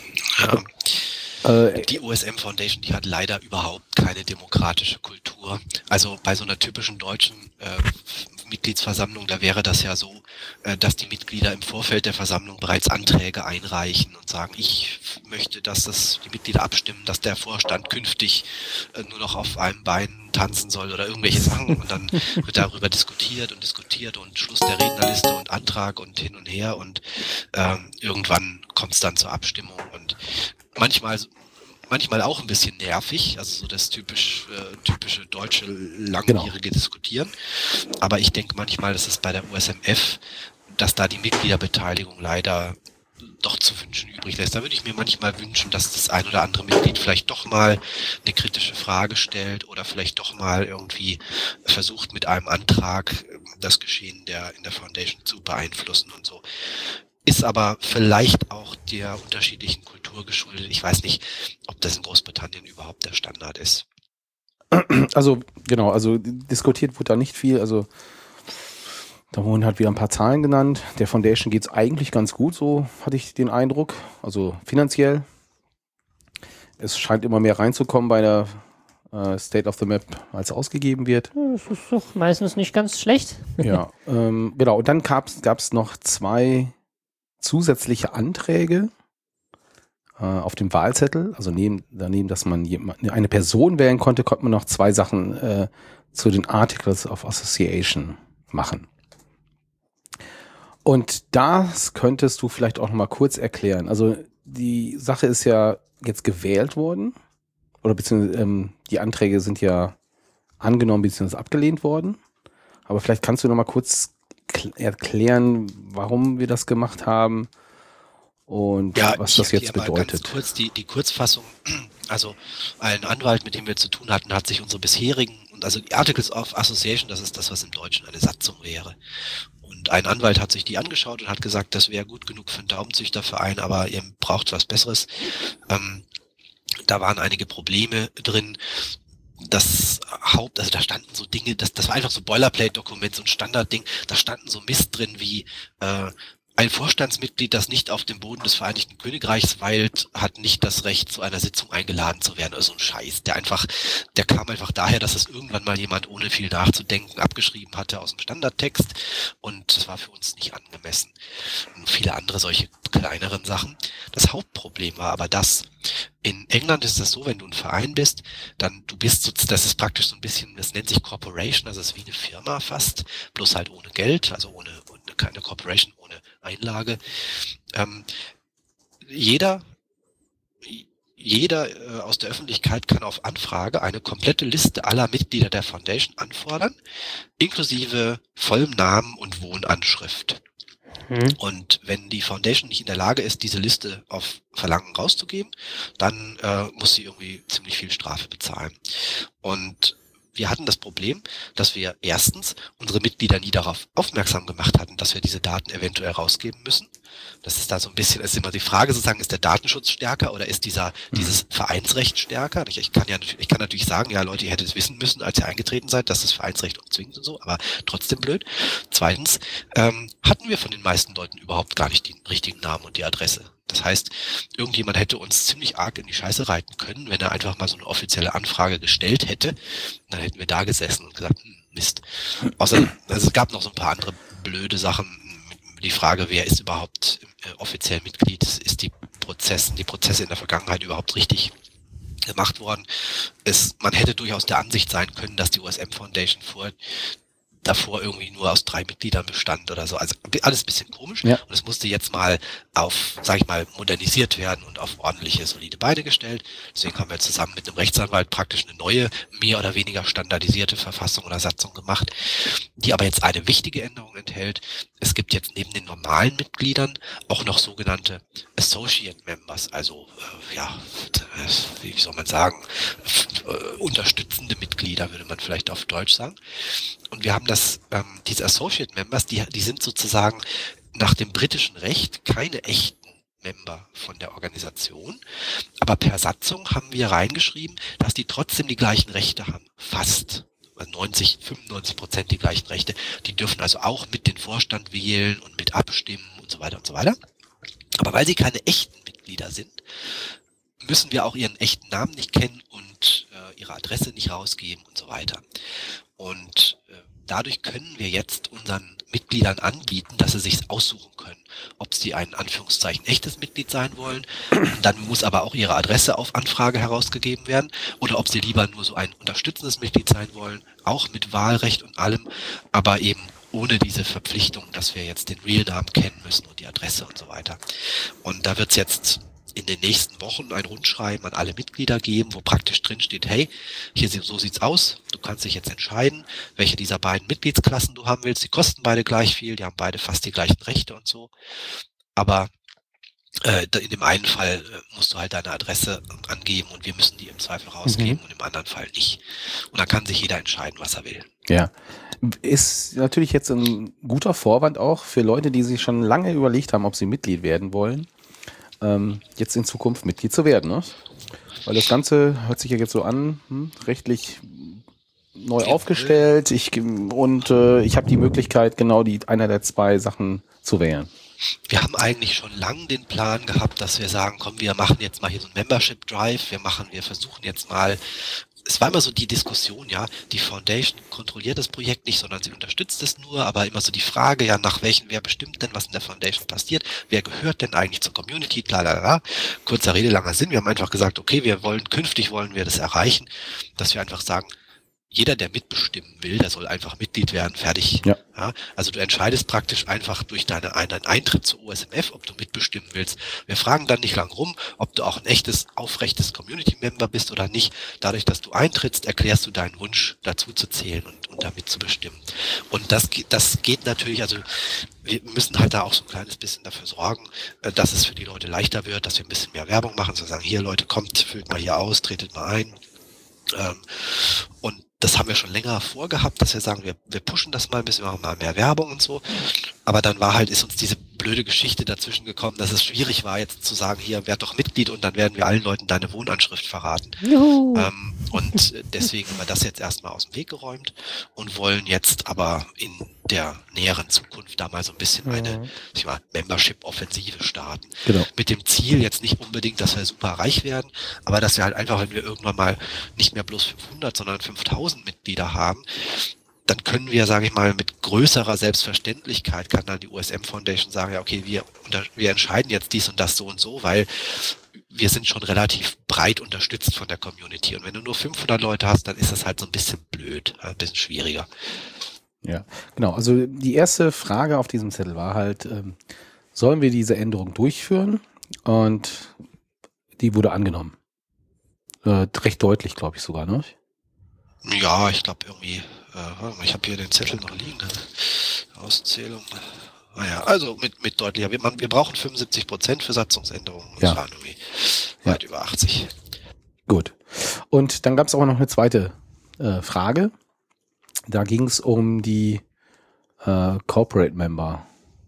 Die OSM Foundation, die hat leider überhaupt keine demokratische Kultur. Also bei so einer typischen deutschen Mitgliedsversammlung, da wäre das ja so, dass die Mitglieder im Vorfeld der Versammlung bereits Anträge einreichen und sagen, ich möchte, dass die Mitglieder abstimmen, dass der Vorstand künftig nur noch auf einem Bein tanzen soll oder irgendwelche Sachen, und dann wird darüber diskutiert und Schluss der Rednerliste und Antrag und hin und her, und irgendwann kommt es dann zur Abstimmung, und manchmal auch ein bisschen nervig, also so das typische deutsche langwierige Diskutieren. Aber ich denke manchmal, dass es bei der USMF, dass da die Mitgliederbeteiligung leider doch zu wünschen übrig lässt. Da würde ich mir manchmal wünschen, dass das ein oder andere Mitglied vielleicht doch mal eine kritische Frage stellt oder vielleicht doch mal irgendwie versucht, mit einem Antrag das Geschehen in der Foundation zu beeinflussen und so. Ist aber vielleicht auch der unterschiedlichen Kultur geschuldet. Ich weiß nicht, ob das in Großbritannien überhaupt der Standard ist. Also diskutiert wurde da nicht viel. Also da wurden halt wieder ein paar Zahlen genannt. Der Foundation geht es eigentlich ganz gut, so hatte ich den Eindruck. Also finanziell. Es scheint immer mehr reinzukommen bei der State of the Map, als ausgegeben wird. Das ist doch meistens nicht ganz schlecht. Ja, genau. Und dann gab es noch 2 zusätzliche Anträge auf dem Wahlzettel. Also daneben, dass man eine Person wählen konnte, konnte man noch 2 Sachen zu den Articles of Association machen. Und das könntest du vielleicht auch noch mal kurz erklären. Also die Sache ist ja jetzt gewählt worden, oder beziehungsweise die Anträge sind ja angenommen bzw. abgelehnt worden. Aber vielleicht kannst du noch mal kurz erklären, warum wir das gemacht haben und was das jetzt bedeutet. Ganz kurz die Kurzfassung. Also ein Anwalt, mit dem wir zu tun hatten, hat sich unsere bisherigen, also die Articles of Association, das ist das, was im Deutschen eine Satzung wäre. Und ein Anwalt hat sich die angeschaut und hat gesagt, das wäre gut genug für einen Daumenzüchterverein, aber ihr braucht was Besseres. Da waren einige Probleme drin. Also da standen so Dinge, das war einfach so Boilerplate-Dokument, so ein Standardding, da standen so Mist drin wie ein Vorstandsmitglied, das nicht auf dem Boden des Vereinigten Königreichs weilt, hat nicht das Recht, zu einer Sitzung eingeladen zu werden. Also ein Scheiß, der kam einfach daher, dass es irgendwann mal jemand ohne viel nachzudenken abgeschrieben hatte aus dem Standardtext, und das war für uns nicht angemessen. Und viele andere solche kleineren Sachen. Das Hauptproblem war aber in England ist das so, wenn du ein Verein bist, dann das ist praktisch so ein bisschen, das nennt sich Corporation, also es ist wie eine Firma fast, bloß halt ohne Geld, also ohne keine Corporation, ohne Einlage. Jeder aus der Öffentlichkeit kann auf Anfrage eine komplette Liste aller Mitglieder der Foundation anfordern, inklusive vollem Namen und Wohnanschrift. Und wenn die Foundation nicht in der Lage ist, diese Liste auf Verlangen rauszugeben, dann muss sie irgendwie ziemlich viel Strafe bezahlen. Und wir hatten das Problem, dass wir erstens unsere Mitglieder nie darauf aufmerksam gemacht hatten, dass wir diese Daten eventuell rausgeben müssen. Das ist da so ein bisschen, ist immer die Frage sozusagen, ist der Datenschutz stärker oder ist dieses Vereinsrecht stärker? Ich kann natürlich sagen, ja Leute, ihr hättet es wissen müssen, als ihr eingetreten seid, dass das Vereinsrecht uns zwingt und so, aber trotzdem blöd. Zweitens, hatten wir von den meisten Leuten überhaupt gar nicht den richtigen Namen und die Adresse. Das heißt, irgendjemand hätte uns ziemlich arg in die Scheiße reiten können, wenn er einfach mal so eine offizielle Anfrage gestellt hätte. Dann hätten wir da gesessen und gesagt, Mist. Außerdem, also es gab noch so ein paar andere blöde Sachen. Die Frage, wer ist überhaupt offiziell Mitglied? Ist die Prozesse in der Vergangenheit überhaupt richtig gemacht worden? Man hätte durchaus der Ansicht sein können, dass die USM Foundation davor irgendwie nur aus 3 Mitgliedern bestand oder so. Also alles ein bisschen komisch. Ja. Und es musste jetzt mal modernisiert werden und auf ordentliche, solide Beine gestellt. Deswegen haben wir zusammen mit einem Rechtsanwalt praktisch eine neue, mehr oder weniger standardisierte Verfassung oder Satzung gemacht, die aber jetzt eine wichtige Änderung enthält. Es gibt jetzt neben den normalen Mitgliedern auch noch sogenannte Associate Members, also wie soll man sagen, unterstützende Mitglieder, würde man vielleicht auf Deutsch sagen. Und wir haben diese Associate Members, die sind sozusagen nach dem britischen Recht keine echten Member von der Organisation, aber per Satzung haben wir reingeschrieben, dass die trotzdem die gleichen Rechte haben. Fast. 95% die gleichen Rechte. Die dürfen also auch mit den Vorstand wählen und mit abstimmen und so weiter und so weiter. Aber weil sie keine echten Mitglieder sind, müssen wir auch ihren echten Namen nicht kennen und ihre Adresse nicht rausgeben und so weiter. Und dadurch können wir jetzt unseren Mitgliedern anbieten, dass sie sich aussuchen können, ob sie ein Anführungszeichen echtes Mitglied sein wollen. Dann muss aber auch ihre Adresse auf Anfrage herausgegeben werden oder ob sie lieber nur so ein unterstützendes Mitglied sein wollen, auch mit Wahlrecht und allem, aber eben ohne diese Verpflichtung, dass wir jetzt den Real-Namen kennen müssen und die Adresse und so weiter. Und da wird es jetzt in den nächsten Wochen ein Rundschreiben an alle Mitglieder geben, wo praktisch drin steht, hey, so sieht's aus, du kannst dich jetzt entscheiden, welche dieser beiden Mitgliedsklassen du haben willst, die kosten beide gleich viel, die haben beide fast die gleichen Rechte und so, aber in dem einen Fall musst du halt deine Adresse angeben und wir müssen die im Zweifel rausgeben und im anderen Fall nicht. Und dann kann sich jeder entscheiden, was er will. Ja, ist natürlich jetzt ein guter Vorwand auch für Leute, die sich schon lange überlegt haben, ob sie Mitglied werden wollen, jetzt in Zukunft Mitglied zu werden, ne? Weil das Ganze hört sich ja jetzt so an, rechtlich neu aufgestellt. Ich habe die Möglichkeit, genau einer der zwei Sachen zu wählen. Wir haben eigentlich schon lange den Plan gehabt, dass wir sagen, komm, wir machen jetzt mal hier so einen Membership Drive, wir versuchen jetzt mal, es war immer so die Diskussion, ja, die Foundation kontrolliert das Projekt nicht, sondern sie unterstützt es nur, aber immer so die Frage, ja, wer bestimmt denn, was in der Foundation passiert, wer gehört denn eigentlich zur Community, bla. Kurzer Rede, langer Sinn, wir haben einfach gesagt, okay, künftig wollen wir das erreichen, dass wir einfach sagen, jeder, der mitbestimmen will, der soll einfach Mitglied werden, fertig. Ja. Ja, also du entscheidest praktisch einfach durch deinen Eintritt zur OSMF, ob du mitbestimmen willst. Wir fragen dann nicht lang rum, ob du auch ein echtes, aufrechtes Community-Member bist oder nicht. Dadurch, dass du eintrittst, erklärst du deinen Wunsch, dazu zu zählen und damit zu bestimmen. Und das geht natürlich, also wir müssen halt da auch so ein kleines bisschen dafür sorgen, dass es für die Leute leichter wird, dass wir ein bisschen mehr Werbung machen, zu sagen, hier Leute, kommt, füllt mal hier aus, tretet mal ein. Und das haben wir schon länger vorgehabt, dass wir sagen, wir pushen das mal ein bisschen, machen mal mehr Werbung und so. Aber dann ist uns diese blöde Geschichte dazwischen gekommen, dass es schwierig war, jetzt zu sagen, hier, werd doch Mitglied und dann werden wir allen Leuten deine Wohnanschrift verraten. Und deswegen haben wir das jetzt erstmal aus dem Weg geräumt und wollen jetzt aber in der näheren Zukunft da mal so ein bisschen eine Membership-Offensive starten. Genau. Mit dem Ziel jetzt nicht unbedingt, dass wir super reich werden, aber dass wir halt einfach, wenn wir irgendwann mal nicht mehr bloß 500, sondern 5000 Mitglieder haben, dann können wir, sage ich mal, mit größerer Selbstverständlichkeit kann dann die OSM Foundation sagen, ja okay, wir entscheiden jetzt dies und das so und so, weil wir sind schon relativ breit unterstützt von der Community. Und wenn du nur 500 Leute hast, dann ist das halt so ein bisschen blöd, ein bisschen schwieriger. Ja, genau. Also die erste Frage auf diesem Zettel war halt, sollen wir diese Änderung durchführen? Und die wurde angenommen. Recht deutlich, glaube ich sogar, ne? Ja, ich glaube irgendwie, ich habe hier den Zettel noch liegen, Auszählung. Naja, also mit deutlicher. Wir brauchen 75% für Satzungsänderungen. Ja. Das waren irgendwie weit über 80. Gut. Und dann gab es auch noch eine zweite Frage. Da ging es um die Corporate Member.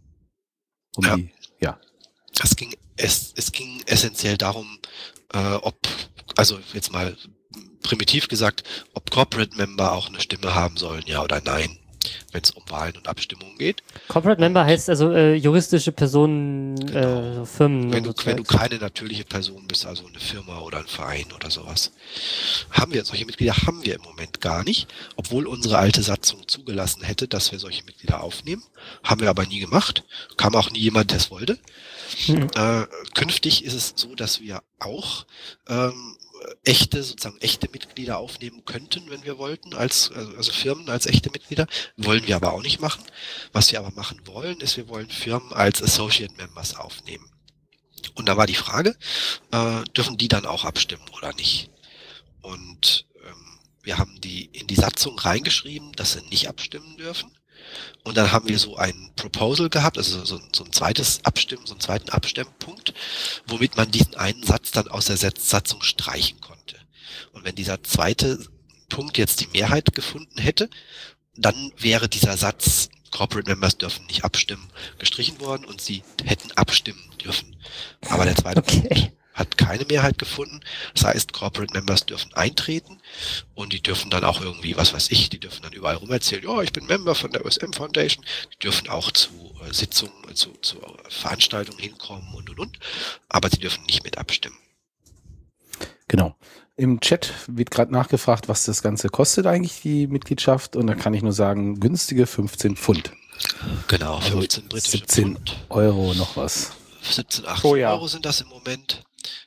Es ging essentiell darum, also jetzt mal primitiv gesagt, ob Corporate Member auch eine Stimme haben sollen, ja oder nein, wenn es um Wahlen und Abstimmungen geht. Corporate Member heißt also juristische Personen, Genau. Firmen. Wenn du keine natürliche Person bist, also eine Firma oder ein Verein oder sowas. Solche Mitglieder haben wir im Moment gar nicht, obwohl unsere alte Satzung zugelassen hätte, dass wir solche Mitglieder aufnehmen. Haben wir aber nie gemacht. Kam auch nie jemand, der es wollte. Künftig ist es so, dass wir auch echte Mitglieder aufnehmen könnten, wenn wir wollten, also Firmen als echte Mitglieder. Wollen wir aber auch nicht machen. Was wir aber machen wollen, ist, wir wollen Firmen als Associate Members aufnehmen. Und da war die Frage, dürfen die dann auch abstimmen oder nicht? Und wir haben in die Satzung reingeschrieben, dass sie nicht abstimmen dürfen. Und dann haben wir so ein Proposal gehabt, also so ein zweiten Abstimmpunkt, womit man diesen einen Satz dann aus der Satzung streichen konnte. Und wenn dieser zweite Punkt jetzt die Mehrheit gefunden hätte, dann wäre dieser Satz, Corporate Members dürfen nicht abstimmen, gestrichen worden und sie hätten abstimmen dürfen. Aber der zweite Punkt hat keine Mehrheit gefunden. Das heißt, Corporate Members dürfen eintreten und die dürfen dann auch irgendwie, was weiß ich, die dürfen dann überall rum erzählen, ja, ich bin Member von der OSM Foundation. Die dürfen auch zu Sitzungen, zu Veranstaltungen hinkommen und. Aber sie dürfen nicht mit abstimmen. Genau. Im Chat wird gerade nachgefragt, was das Ganze kostet eigentlich, die Mitgliedschaft. Und da kann ich nur sagen, günstige 15 Pfund. Genau, Also 15 britische 17 Pfund. Euro noch was. 17, 18 Oh ja. Euro sind das im Moment.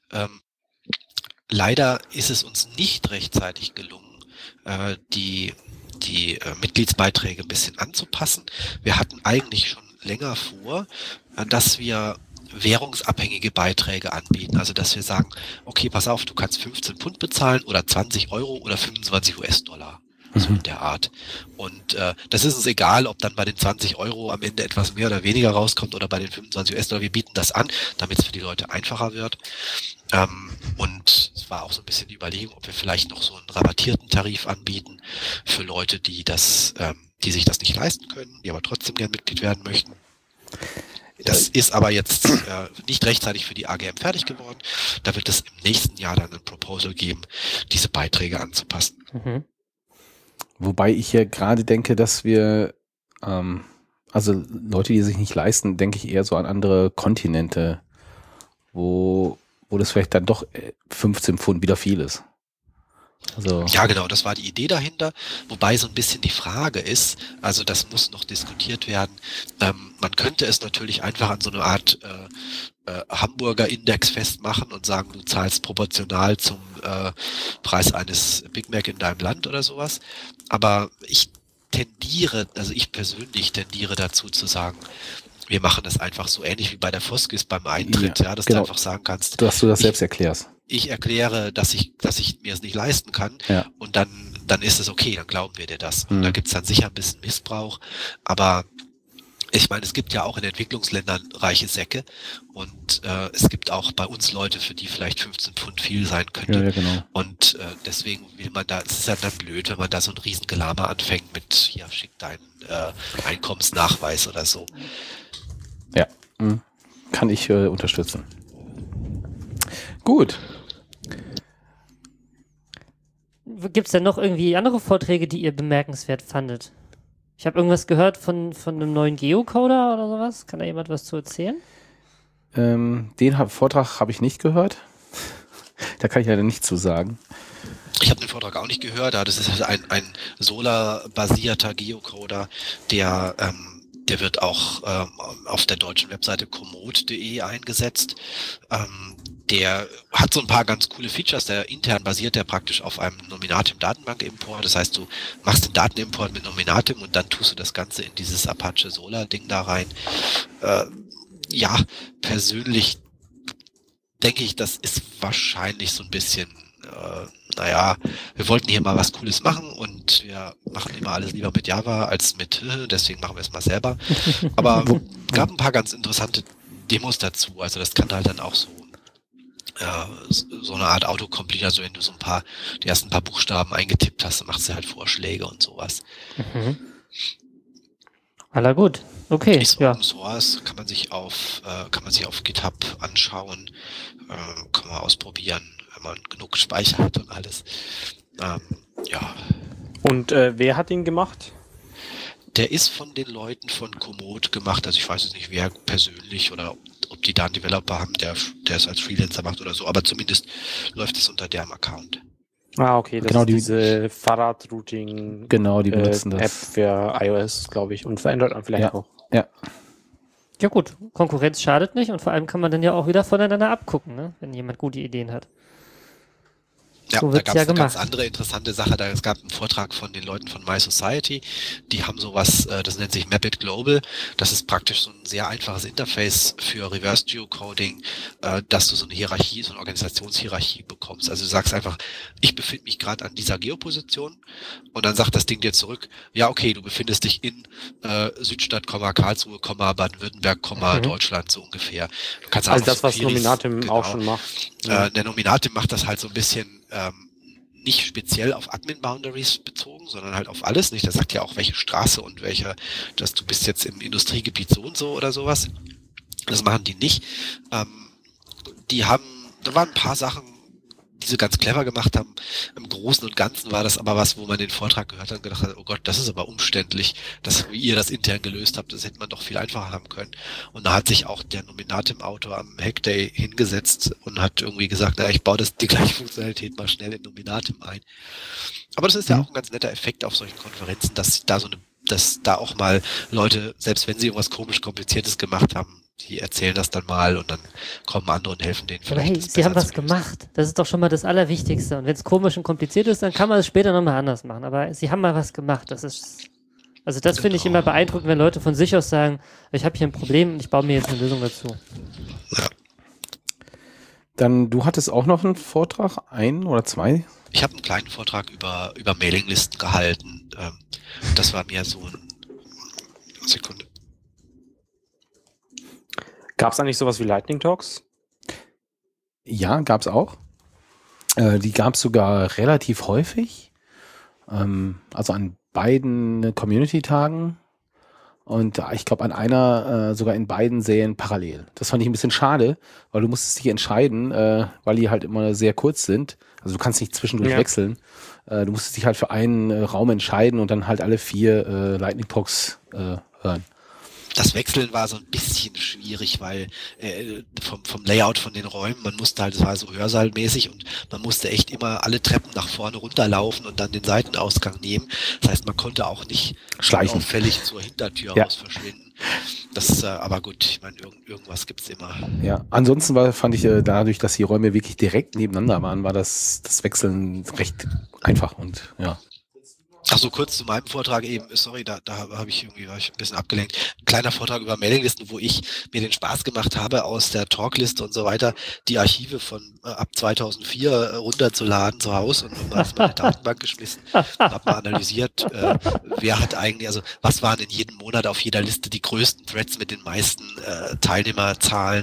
Leider ist es uns nicht rechtzeitig gelungen, die Mitgliedsbeiträge ein bisschen anzupassen. Wir hatten eigentlich schon länger vor, dass wir währungsabhängige Beiträge anbieten. Also dass wir sagen, okay, pass auf, du kannst 15 Pfund bezahlen oder 20 Euro oder 25 US-Dollar. So in der Art. Und das ist uns egal, ob dann bei den 20 Euro am Ende etwas mehr oder weniger rauskommt oder bei den 25 US-Dollar. Wir bieten das an, damit es für die Leute einfacher wird. Und es war auch so ein bisschen die Überlegung, ob wir vielleicht noch so einen rabattierten Tarif anbieten für Leute, die sich das nicht leisten können, die aber trotzdem gern Mitglied werden möchten. Das ist aber jetzt nicht rechtzeitig für die AGM fertig geworden. Da wird es im nächsten Jahr dann ein Proposal geben, diese Beiträge anzupassen. Mhm. Wobei ich ja gerade denke, dass wir, also Leute, die sich nicht leisten, denke ich eher so an andere Kontinente, wo das vielleicht dann doch 15 Pfund wieder viel ist. Also Ja, genau, das war die Idee dahinter, wobei so ein bisschen die Frage ist, also das muss noch diskutiert werden, man könnte es natürlich einfach an so eine Art Hamburger Index festmachen und sagen, du zahlst proportional zum Preis eines Big Mac in deinem Land oder sowas, aber ich persönlich tendiere dazu zu sagen, wir machen das einfach so ähnlich wie bei der Foskis beim Eintritt, dass genau. du einfach sagen kannst, dass du das selbst erklärst. ich erkläre, dass ich mir es nicht leisten kann, und dann ist es okay, dann glauben wir dir das. Und da gibt's dann sicher ein bisschen Missbrauch, aber ich meine, es gibt ja auch in Entwicklungsländern reiche Säcke und es gibt auch bei uns Leute, für die vielleicht 15 Pfund viel sein könnte. Ja, genau. Und deswegen will man da, es ist ja dann blöd, wenn man da so ein Riesengelaber anfängt mit, hier, schick deinen Einkommensnachweis oder so. Ja, kann ich unterstützen. Gut. Gibt es denn noch irgendwie andere Vorträge, die ihr bemerkenswert fandet? Ich habe irgendwas gehört von einem neuen Geocoder oder sowas. Kann da jemand was zu erzählen? Den Vortrag habe ich nicht gehört. Da kann ich leider nichts zu sagen. Ich habe den Vortrag auch nicht gehört. Das ist ein Solar-basierter Geocoder, der wird auch auf der deutschen Webseite komoot.de eingesetzt. Der hat so ein paar ganz coole Features. Der intern basiert der praktisch auf einem Nominatim-Datenbank-Import. Das heißt, du machst den Datenimport mit Nominatim und dann tust du das Ganze in dieses Apache Solar-Ding da rein. Persönlich denke ich, das ist wahrscheinlich so ein bisschen, wir wollten hier mal was Cooles machen und wir machen immer alles lieber mit Java als mit, deswegen machen wir es mal selber. Aber gab ein paar ganz interessante Demos dazu. Also das kann halt dann auch so eine Art Autocomplete, also wenn du die ersten paar Buchstaben eingetippt hast, dann machst du halt Vorschläge und sowas. Mhm. Aller gut. Okay, Ist ja. Open Source, kann man sich auf GitHub anschauen, kann man ausprobieren, wenn man genug Speicher hat und alles. Und wer hat ihn gemacht? Der ist von den Leuten von Komoot gemacht, also ich weiß jetzt nicht, wer persönlich oder ob die da einen Developer haben, der es als Freelancer macht oder so, aber zumindest läuft es unter deren Account. Ah, okay, das Genau, ist diese Fahrradrouting Genau, die benutzen App das. für iOS, glaube ich, und für Android vielleicht auch. Ja. Ja gut, Konkurrenz schadet nicht und vor allem kann man dann ja auch wieder voneinander abgucken, ne? Wenn jemand gute Ideen hat. Ja, So da wird's gab ja es eine ganz gemacht. andere interessante Sache. Es gab einen Vortrag von den Leuten von My Society. Die haben sowas, das nennt sich Mapit Global. Das ist praktisch so ein sehr einfaches Interface für Reverse Geocoding, dass du so eine Hierarchie, so eine Organisationshierarchie bekommst. Also du sagst einfach, ich befinde mich gerade an dieser Geoposition und dann sagt das Ding dir zurück, ja okay, du befindest dich in Südstadt, Karlsruhe, Baden-Württemberg, Deutschland so ungefähr. Du kannst Also auch das, was Sophiris, Nominatim auch schon macht. Der Nominatim macht das halt so ein bisschen nicht speziell auf Admin-Boundaries bezogen, sondern halt auf alles. Nicht, der sagt ja auch, welche Straße und dass du bist jetzt im Industriegebiet so und so oder sowas. Das machen die nicht. Da waren ein paar Sachen, die sie ganz clever gemacht haben. Im Großen und Ganzen war das aber was, wo man den Vortrag gehört hat und gedacht hat, oh Gott, das ist aber umständlich, wie ihr das intern gelöst habt, das hätte man doch viel einfacher haben können. Und da hat sich auch der Nominatim-Autor am Hackday hingesetzt und hat irgendwie gesagt, naja, ich baue die gleiche Funktionalität mal schnell in Nominatim ein. Aber das ist ja auch ein ganz netter Effekt auf solchen Konferenzen, dass da auch mal Leute, selbst wenn sie irgendwas komisch Kompliziertes gemacht haben, die erzählen das dann mal und dann kommen andere und helfen denen Aber vielleicht. hey, sie haben was gemacht. Das ist doch schon mal das Allerwichtigste. Und wenn es komisch und kompliziert ist, dann kann man es später nochmal anders machen. Aber sie haben mal was gemacht. Also das finde ich immer beeindruckend, wenn Leute von sich aus sagen, ich habe hier ein Problem und ich baue mir jetzt eine Lösung dazu. Ja. Dann, du hattest auch noch einen Vortrag, 1 oder 2? Ich habe einen kleinen Vortrag über Mailinglisten gehalten. Das war mir so ein Sekunde. Gab es eigentlich sowas wie Lightning Talks? Ja, gab es auch. Die gab es sogar relativ häufig. Also an beiden Community-Tagen. Und ich glaube an einer sogar in beiden Serien parallel. Das fand ich ein bisschen schade, weil du musstest dich entscheiden, weil die halt immer sehr kurz sind. Also du kannst nicht zwischendurch wechseln. Du musstest dich halt für einen Raum entscheiden und dann halt alle 4 Lightning Talks hören. Das Wechseln war so ein bisschen schwierig, weil vom Layout von den Räumen, man musste halt, es war so hörsaalmäßig und man musste echt immer alle Treppen nach vorne runterlaufen und dann den Seitenausgang nehmen. Das heißt, man konnte auch nicht schleichen, auffällig zur Hintertür raus verschwinden. Das, aber gut, ich meine, irgendwas gibt's immer. Ja, ansonsten fand ich dadurch, dass die Räume wirklich direkt nebeneinander waren, war das Wechseln recht einfach und ja. Ach so, kurz zu meinem Vortrag eben, sorry, war ich ein bisschen abgelenkt. Ein kleiner Vortrag über Mailinglisten, wo ich mir den Spaß gemacht habe, aus der Talkliste und so weiter, die Archive von ab 2004 runterzuladen zu Hause und mal in meine Datenbank geschmissen und habe mal analysiert, wer hat eigentlich, also was waren in jedem Monat auf jeder Liste die größten Threads mit den meisten Teilnehmerzahlen,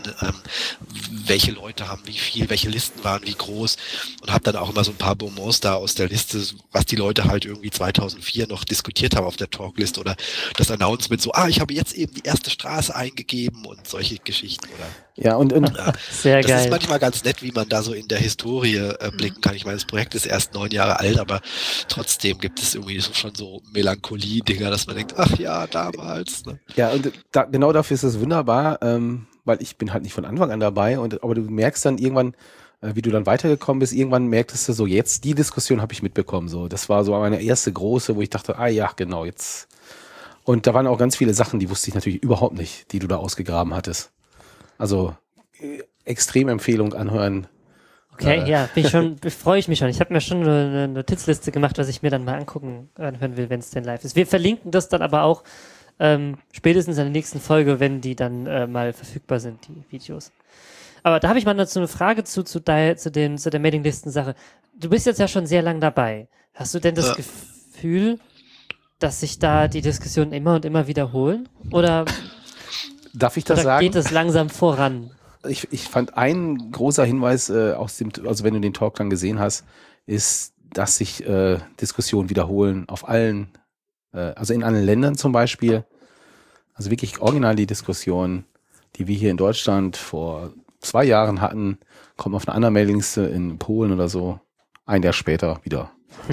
welche Leute haben wie viel, welche Listen waren wie groß und habe dann auch immer so ein paar Bonbons da aus der Liste, was die Leute halt irgendwie 2004 noch diskutiert haben auf der Talkliste oder das Announcement so, ich habe jetzt eben die erste Straße eingegeben und solche Geschichten. Oder ja, und sehr das geil. ist manchmal ganz nett, wie man da so in der Historie blicken kann. Ich meine, das Projekt ist erst 9 Jahre alt, aber trotzdem gibt es irgendwie schon so Melancholie-Dinger, dass man denkt, ach ja, damals. Ne? Ja, und genau dafür ist es wunderbar, weil ich bin halt nicht von Anfang an dabei, aber du merkst dann irgendwann, wie du dann weitergekommen bist, irgendwann merktest du so, jetzt, die Diskussion habe ich mitbekommen, so. Das war so meine erste große, wo ich dachte, ja, genau, jetzt. Und da waren auch ganz viele Sachen, die wusste ich natürlich überhaupt nicht, die du da ausgegraben hattest. Also, extrem Empfehlung anhören. Okay, freue ich mich schon. Ich habe mir schon eine Notizliste gemacht, was ich mir dann mal anhören will, wenn es denn live ist. Wir verlinken das dann aber auch spätestens in der nächsten Folge, wenn die dann mal verfügbar sind, die Videos. Aber da habe ich mal dazu eine Frage zu der Mailinglisten-Sache. Du bist jetzt ja schon sehr lang dabei. Hast du denn das Gefühl, dass sich da die Diskussionen immer und immer wiederholen? Oder, darf ich das sagen? Geht es langsam voran? Ich fand ein großer Hinweis also wenn du den Talk dann gesehen hast, ist, dass sich Diskussionen wiederholen auf allen, also in allen Ländern zum Beispiel. Also wirklich original die Diskussion, die wir hier in Deutschland vor 2 Jahren hatten, kommt auf eine andere Mailingliste in Polen oder so, ein Jahr später wieder.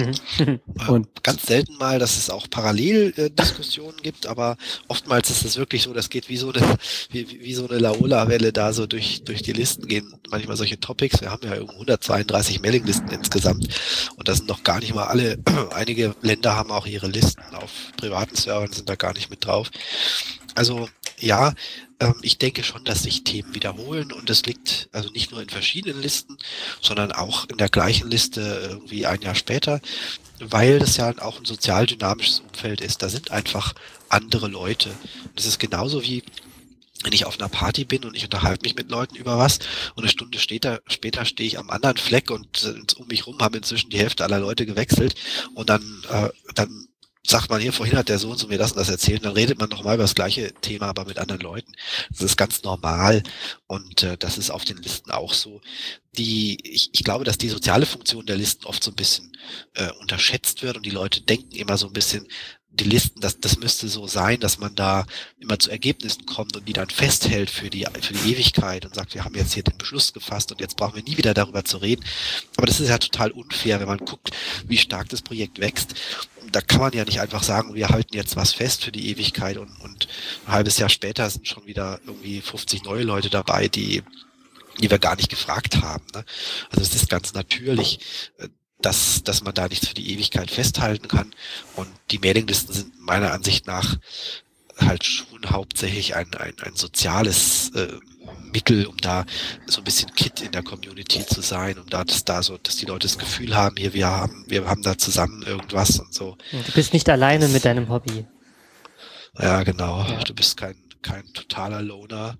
Und ganz selten mal, dass es auch Paralleldiskussionen gibt, aber oftmals ist es wirklich so, das geht wie so eine Laola-Welle da so durch die Listen gehen manchmal solche Topics. Wir haben ja 132 Mailinglisten insgesamt und das sind noch gar nicht mal alle. Einige Länder haben auch ihre Listen auf privaten Servern, sind da gar nicht mit drauf. Also ja, ich denke schon, dass sich Themen wiederholen und das liegt also nicht nur in verschiedenen Listen, sondern auch in der gleichen Liste irgendwie ein Jahr später, weil das ja auch ein sozial dynamisches Umfeld ist. Da sind einfach andere Leute. Das ist genauso wie wenn ich auf einer Party bin und ich unterhalte mich mit Leuten über was und eine Stunde später stehe ich am anderen Fleck und um mich rum haben inzwischen die Hälfte aller Leute gewechselt und dann sagt man hier, vorhin hat der so und so mir das und das erzählt, dann redet man nochmal über das gleiche Thema, aber mit anderen Leuten. Das ist ganz normal und das ist auf den Listen auch so. Ich glaube, dass die soziale Funktion der Listen oft so ein bisschen unterschätzt wird und die Leute denken immer so ein bisschen, die Listen, das müsste so sein, dass man da immer zu Ergebnissen kommt und die dann festhält für die Ewigkeit und sagt, wir haben jetzt hier den Beschluss gefasst und jetzt brauchen wir nie wieder darüber zu reden. Aber das ist ja total unfair, wenn man guckt, wie stark das Projekt wächst. Da kann man ja nicht einfach sagen, wir halten jetzt was fest für die Ewigkeit und ein halbes Jahr später sind schon wieder irgendwie 50 neue Leute dabei, die wir gar nicht gefragt haben. Ne? Also es ist ganz natürlich, dass man da nichts für die Ewigkeit festhalten kann. Und die Mailinglisten sind meiner Ansicht nach halt schon hauptsächlich ein soziales Mittel, um da so ein bisschen Kit in der Community zu sein, um dass die Leute das Gefühl haben, hier, wir haben da zusammen irgendwas und so. Du bist nicht alleine mit deinem Hobby. Ja, genau. Ja. Du bist kein totaler Loner.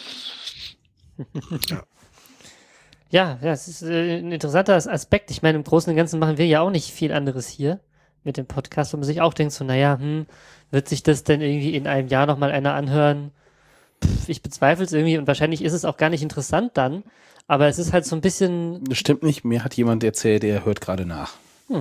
Ja. Ja, es ist ein interessanter Aspekt. Ich meine, im Großen und Ganzen machen wir ja auch nicht viel anderes hier mit dem Podcast, wo man sich auch denkt, so, naja, wird sich das denn irgendwie in einem Jahr nochmal einer anhören? Ich bezweifle es irgendwie und wahrscheinlich ist es auch gar nicht interessant dann, aber es ist halt so ein bisschen... Das stimmt nicht, mir hat jemand erzählt, der hört gerade nach.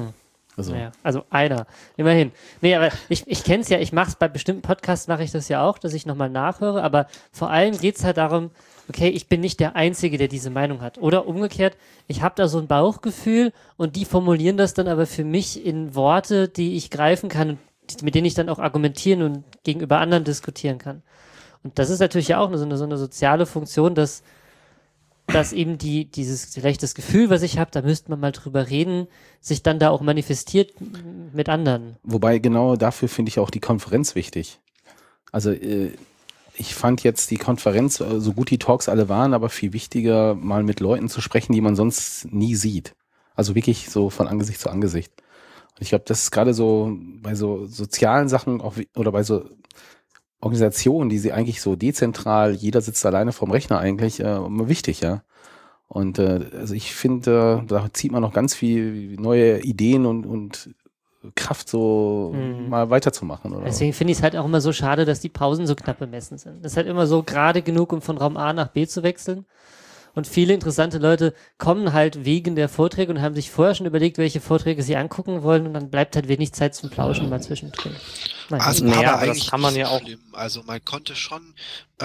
Also einer, immerhin. Nee, aber ich kenne es ja, ich mache es bei bestimmten Podcasts, mache ich das ja auch, dass ich nochmal nachhöre, aber vor allem geht es halt darum, okay, ich bin nicht der Einzige, der diese Meinung hat. Oder umgekehrt, ich habe da so ein Bauchgefühl und die formulieren das dann aber für mich in Worte, die ich greifen kann und mit denen ich dann auch argumentieren und gegenüber anderen diskutieren kann. Und das ist natürlich ja auch so eine soziale Funktion, dass eben vielleicht das Gefühl, was ich habe, da müsste man mal drüber reden, sich dann da auch manifestiert mit anderen. Wobei genau dafür finde ich auch die Konferenz wichtig. Also ich fand jetzt die Konferenz, so gut die Talks alle waren, aber viel wichtiger, mal mit Leuten zu sprechen, die man sonst nie sieht. Also wirklich so von Angesicht zu Angesicht. Und ich glaube, das ist gerade so bei so sozialen Sachen auch, oder bei so Organisationen, die sie eigentlich so dezentral, jeder sitzt alleine vorm Rechner eigentlich, wichtig, ja. Und also ich finde, da zieht man noch ganz viel neue Ideen und Kraft so mal weiterzumachen. Oder? Deswegen finde ich es halt auch immer so schade, dass die Pausen so knapp bemessen sind. Das ist halt immer so gerade genug, um von Raum A nach B zu wechseln. Und viele interessante Leute kommen halt wegen der Vorträge und haben sich vorher schon überlegt, welche Vorträge sie angucken wollen und dann bleibt halt wenig Zeit zum Plauschen mal zwischendrin. Also aber eigentlich das kann man ja auch. Schlimm. Also man konnte schon,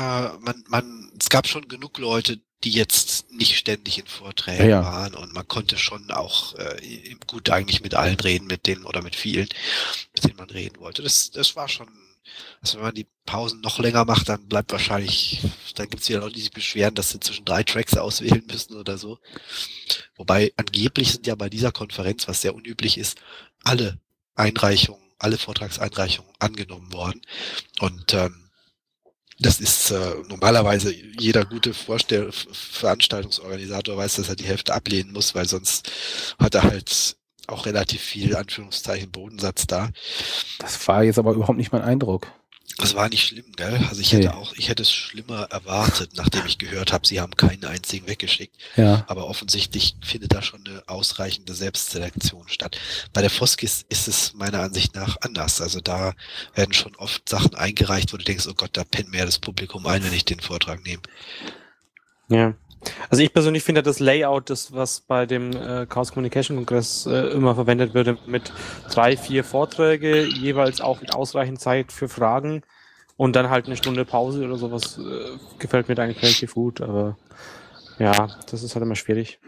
es gab schon genug Leute, die jetzt nicht ständig in Vorträgen waren und man konnte schon auch gut eigentlich mit allen reden, mit denen oder mit vielen, mit denen man reden wollte. Das war schon, also wenn man die Pausen noch länger macht, dann bleibt wahrscheinlich, dann gibt es wieder Leute, die sich beschweren, dass sie zwischen 3 Tracks auswählen müssen oder so. Wobei angeblich sind ja bei dieser Konferenz, was sehr unüblich ist, alle Vortragseinreichungen angenommen worden. Und das ist normalerweise jeder gute Veranstaltungsorganisator weiß, dass er die Hälfte ablehnen muss, weil sonst hat er halt auch relativ viel, Anführungszeichen, Bodensatz da. Das war jetzt aber überhaupt nicht mein Eindruck. Das war nicht schlimm, gell? Also ich hätte es schlimmer erwartet, nachdem ich gehört habe, sie haben keinen einzigen weggeschickt. Ja. Aber offensichtlich findet da schon eine ausreichende Selbstselektion statt. Bei der Foskis ist es meiner Ansicht nach anders. Also da werden schon oft Sachen eingereicht, wo du denkst, oh Gott, da pennt mir ja das Publikum ein, wenn ich den Vortrag nehme. Ja. Also ich persönlich finde das Layout, das was bei dem Chaos Communication Kongress immer verwendet wird, mit 3, 4 Vorträge, jeweils auch mit ausreichend Zeit für Fragen und dann halt eine Stunde Pause oder sowas, gefällt mir da eigentlich relativ gut, aber ja, das ist halt immer schwierig.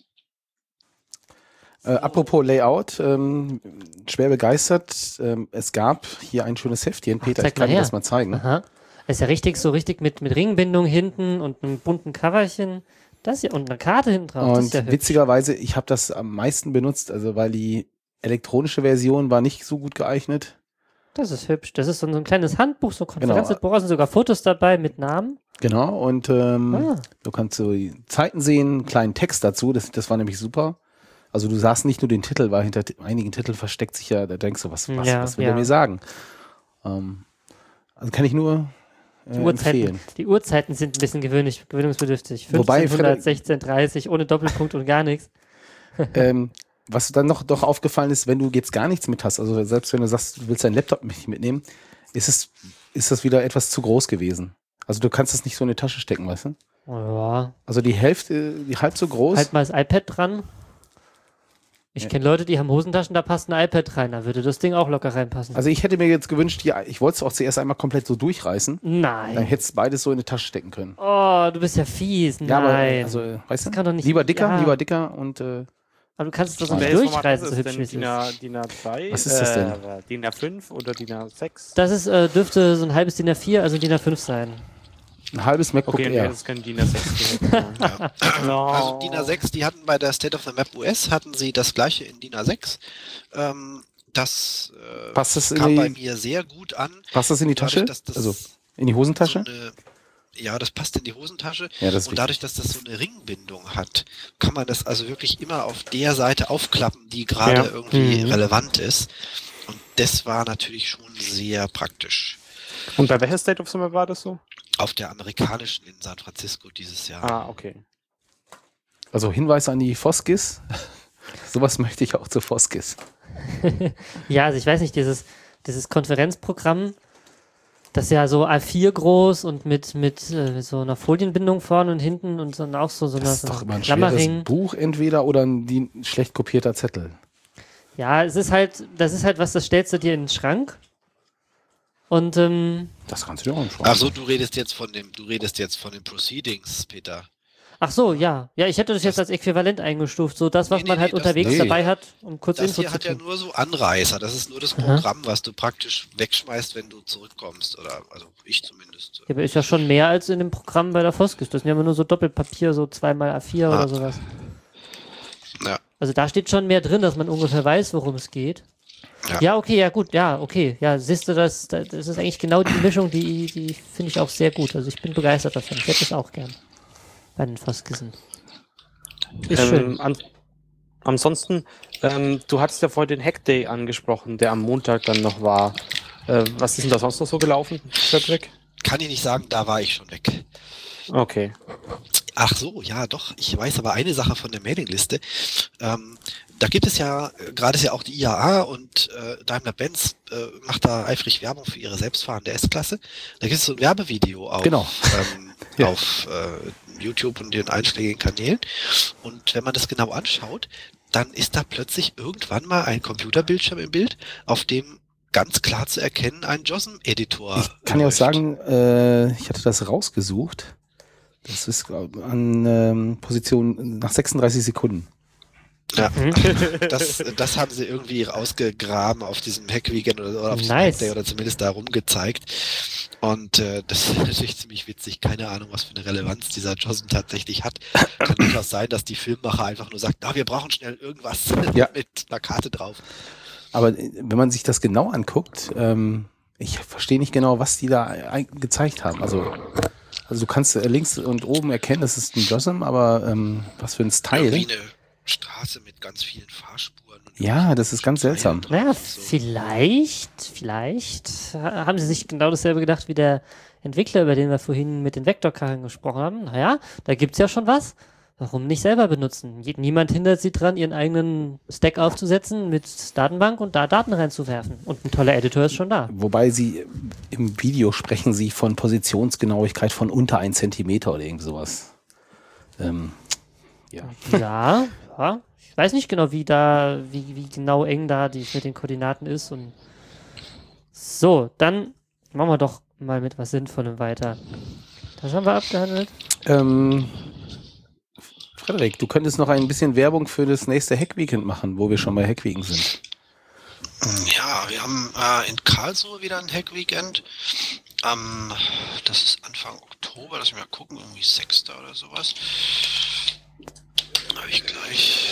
Apropos Layout, schwer begeistert, es gab hier ein schönes Heftchen, Peter, ich kann dir das mal zeigen. Aha. Ist ja richtig mit Ringbindung hinten und einem bunten Coverchen. Das hier und eine Karte hinten drauf. Und das ist ja witzigerweise, ich habe das am meisten benutzt, also weil die elektronische Version war nicht so gut geeignet. Das ist hübsch. Das ist so ein kleines Handbuch, so Konferenzbuch, sind sogar Fotos dabei mit Namen. Genau, und du kannst so die Zeiten sehen, einen kleinen Text dazu, das war nämlich super. Also du sahst nicht nur den Titel, weil hinter einigen Titeln versteckt sich ja, da denkst du, was will er mir sagen? Also kann ich nur Die Uhrzeiten sind ein bisschen gewöhnungsbedürftig. 1500, 16:30, ohne Doppelpunkt und gar nichts. Was dann noch doch aufgefallen ist, wenn du jetzt gar nichts mit hast, also selbst wenn du sagst, du willst deinen Laptop nicht mitnehmen, ist das wieder etwas zu groß gewesen. Also du kannst das nicht so in die Tasche stecken, weißt du? Ja. Also die halb so groß. Halt mal das iPad dran. Ich kenne Leute, die haben Hosentaschen, da passt ein iPad rein, da würde das Ding auch locker reinpassen. Also ich hätte mir jetzt gewünscht, ich wollte es auch zuerst einmal komplett so durchreißen. Nein. Dann hättest du beides so in eine Tasche stecken können. Oh, du bist ja fies. Nein. Ja, aber, also, weißt du, kann doch nicht- lieber dicker und Aber du kannst es doch nicht Welches Format durchreißen, ist so es hübsch denn? wie es ist. DIN A3? Was ist das denn? DIN A5 oder DIN A6? Das ist, dürfte so ein halbes DIN A4, also DIN A5 sein. ein halbes MacBook Okay, nee, Air. das ist kein DIN A6. No. Also DIN A6, die hatten bei der State of the Map US, hatten sie das gleiche in DIN A6. Das Passt das kam bei in mir sehr gut an. passt das in die Tasche? Dadurch, dass das Also in die Hosentasche? So ja, das passt in die Hosentasche. Ja, das ist und dadurch, dass das so eine Ringbindung hat, kann man das also wirklich immer auf der Seite aufklappen, die gerade Ja. irgendwie relevant ist. Und das war natürlich schon sehr praktisch. Und bei welcher State of the Map war das so? Auf der amerikanischen in San Francisco dieses Jahr. Ah, okay. Also Hinweis an die Foskis. Sowas möchte ich auch zu Foskis. Ja, also ich weiß nicht, dieses Konferenzprogramm, das ist ja so A4 groß und mit so einer Folienbindung vorne und hinten und dann auch so Das einer ist doch immer ein Klammerring. schweres Buch entweder oder ein schlecht kopierter Zettel. Ja, das ist halt was, das stellst du dir in den Schrank. Und Das kannst du dir auch anschauen. Ach so, du redest jetzt von den Proceedings, Peter. ach so, ja. Ja, ich hätte das jetzt als äquivalent eingestuft. So das, was Nee, man nee, halt nee, unterwegs nee. dabei hat, um kurz Das Info hier zu hat ja kriegen. nur so Anreißer. Das ist nur das Programm, was du praktisch wegschmeißt, wenn du zurückkommst. Oder also ich zumindest. Ja, aber ist ja schon mehr als in dem Programm bei der Foskis. Das sind ja immer nur so Doppelpapier, so 2x A4 oder sowas. Ja. Also da steht schon mehr drin, dass man ungefähr weiß, worum es geht. Ja. Ja, okay, ja gut, ja, okay. Ja, siehst du, das ist eigentlich genau die Mischung, die finde ich auch sehr gut. Also ich bin begeistert davon. Ich hätte es auch gern bei den Foskissen. Ist schön. Ansonsten, du hattest ja vorhin den Hackday angesprochen, der am Montag dann noch war. Was ist denn da sonst noch so gelaufen, Cedric? Kann ich nicht sagen, da war ich schon weg. Okay. Ach so, ja doch. Ich weiß aber eine Sache von der Mailingliste. Da gibt es ja, gerade ist ja auch die IAA und Daimler-Benz macht da eifrig Werbung für ihre selbstfahrende S-Klasse. Da gibt es so ein Werbevideo auf, Genau. Ja. auf YouTube und den einschlägigen Kanälen. Und wenn man das genau anschaut, dann ist da plötzlich irgendwann mal ein Computerbildschirm im Bild, auf dem ganz klar zu erkennen ein JOSM-Editor. Ich kann ja auch läuft. sagen, ich hatte das rausgesucht. Das ist an Position nach 36 Sekunden. Ja, das haben sie irgendwie ausgegraben auf diesem Hack-Weekend oder auf diesem Nice. Hack-Day oder zumindest da rumgezeigt. Und das ist natürlich ziemlich witzig. Keine Ahnung, was für eine Relevanz dieser JOSM tatsächlich hat. Kann durchaus sein, dass die Filmmacher einfach nur sagt, wir brauchen schnell irgendwas Ja. mit einer Karte drauf. Aber wenn man sich das genau anguckt, ich verstehe nicht genau, was die da gezeigt haben. Also du kannst links und oben erkennen, das ist ein JOSM, aber was für ein Style. Irgendwie eine Straße mit ganz vielen Fahrspuren. Und Ja, das ist ganz seltsam. Naja, So. vielleicht haben sie sich genau dasselbe gedacht wie der Entwickler, über den wir vorhin mit den Vektorkarren gesprochen haben. Naja, da gibt's ja schon was. Warum nicht selber benutzen? Niemand hindert sie dran, ihren eigenen Stack aufzusetzen mit Datenbank und da Daten reinzuwerfen. Und ein toller Editor ist schon da. Wobei sie im Video sprechen sie von Positionsgenauigkeit von unter 1 Zentimeter oder irgend sowas. Ja. Ja. Ich weiß nicht genau, wie genau eng da die mit den Koordinaten ist. Und so, dann machen wir doch mal mit was Sinnvollem weiter. Das haben wir abgehandelt. Frederik, du könntest noch ein bisschen Werbung für das nächste Hack-Weekend machen, wo wir schon bei Hack-Weekend sind. Ja, wir haben in Karlsruhe wieder ein Hack-Weekend. Das ist Anfang Oktober, lass mich mal gucken, irgendwie 6. oder sowas. Habe ich gleich.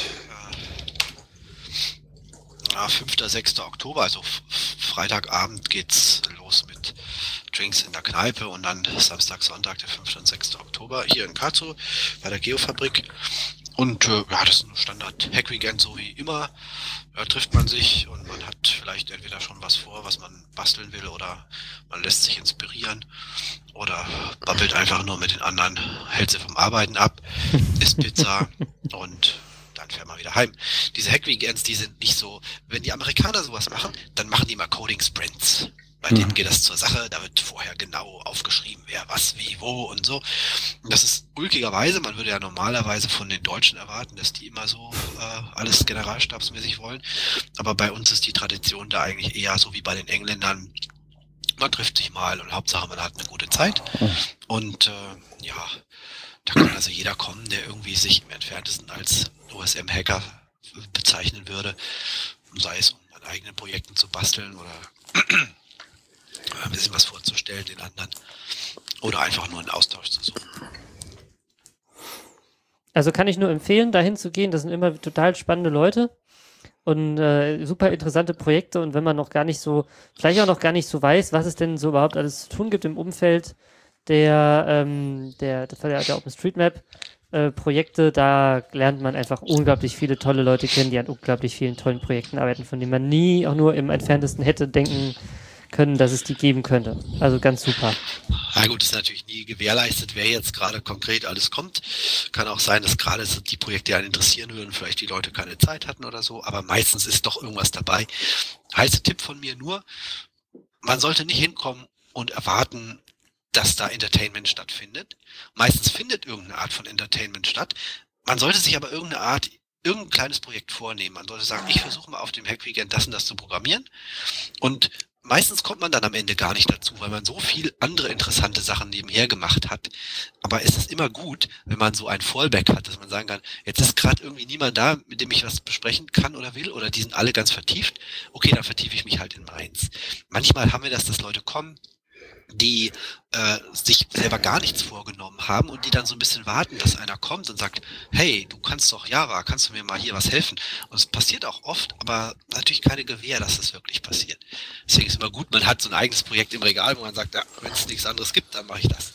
5. 6. Oktober, also Freitagabend geht's los mit Drinks in der Kneipe und dann Samstag, Sonntag, der 5. und 6. Oktober hier in Karlsruhe bei der Geofabrik. Und das ist ein Standard-Hack-Weekend, so wie immer. Trifft man sich und man hat vielleicht entweder schon was vor, was man basteln will, oder man lässt sich inspirieren oder babbelt einfach nur mit den anderen, hält sie vom Arbeiten ab, isst Pizza und dann fährt man wieder heim. Diese Hack-Weekends, die sind nicht so, wenn die Amerikaner sowas machen, dann machen die mal Coding-Sprints. Bei denen geht das zur Sache, da wird vorher genau aufgeschrieben, wer was, wie, wo und so. Und das ist ulkigerweise, man würde ja normalerweise von den Deutschen erwarten, dass die immer so alles generalstabsmäßig wollen. Aber bei uns ist die Tradition da eigentlich eher so wie bei den Engländern. Man trifft sich mal und Hauptsache man hat eine gute Zeit. Und ja, da kann also jeder kommen, der irgendwie sich im Entferntesten als OSM-Hacker bezeichnen würde. Sei es um an eigenen Projekten zu basteln oder ein bisschen was vorzustellen den anderen. Oder einfach nur einen Austausch zu suchen. Also kann ich nur empfehlen, dahin zu gehen. Das sind immer total spannende Leute und super interessante Projekte. Und wenn man noch gar nicht so, vielleicht auch noch gar nicht so weiß, was es denn so überhaupt alles zu tun gibt im Umfeld der OpenStreetMap Projekte, da lernt man einfach unglaublich viele tolle Leute kennen, die an unglaublich vielen tollen Projekten arbeiten, von denen man nie auch nur im Entferntesten hätte denken können, dass es die geben könnte. Also ganz super. Na gut, ist natürlich nie gewährleistet, wer jetzt gerade konkret alles kommt. Kann auch sein, dass gerade die Projekte, die einen interessieren würden, vielleicht die Leute keine Zeit hatten oder so, aber meistens ist doch irgendwas dabei. Heißer Tipp von mir nur, man sollte nicht hinkommen und erwarten, dass da Entertainment stattfindet. Meistens findet irgendeine Art von Entertainment statt. Man sollte sich aber irgendein kleines Projekt vornehmen. Man sollte sagen, ich versuche mal auf dem Hack-Weekend das und das zu programmieren. Und meistens kommt man dann am Ende gar nicht dazu, weil man so viel andere interessante Sachen nebenher gemacht hat. Aber es ist immer gut, wenn man so ein Fallback hat, dass man sagen kann, jetzt ist gerade irgendwie niemand da, mit dem ich was besprechen kann oder will, oder die sind alle ganz vertieft. Okay, dann vertiefe ich mich halt in meins. Manchmal haben wir das, dass Leute kommen, die sich selber gar nichts vorgenommen haben und die dann so ein bisschen warten, dass einer kommt und sagt, hey, du kannst doch Java, kannst du mir mal hier was helfen? Und es passiert auch oft, aber natürlich keine Gewähr, dass das wirklich passiert. Deswegen ist immer gut, man hat so ein eigenes Projekt im Regal, wo man sagt, ja, wenn es nichts anderes gibt, dann mache ich das.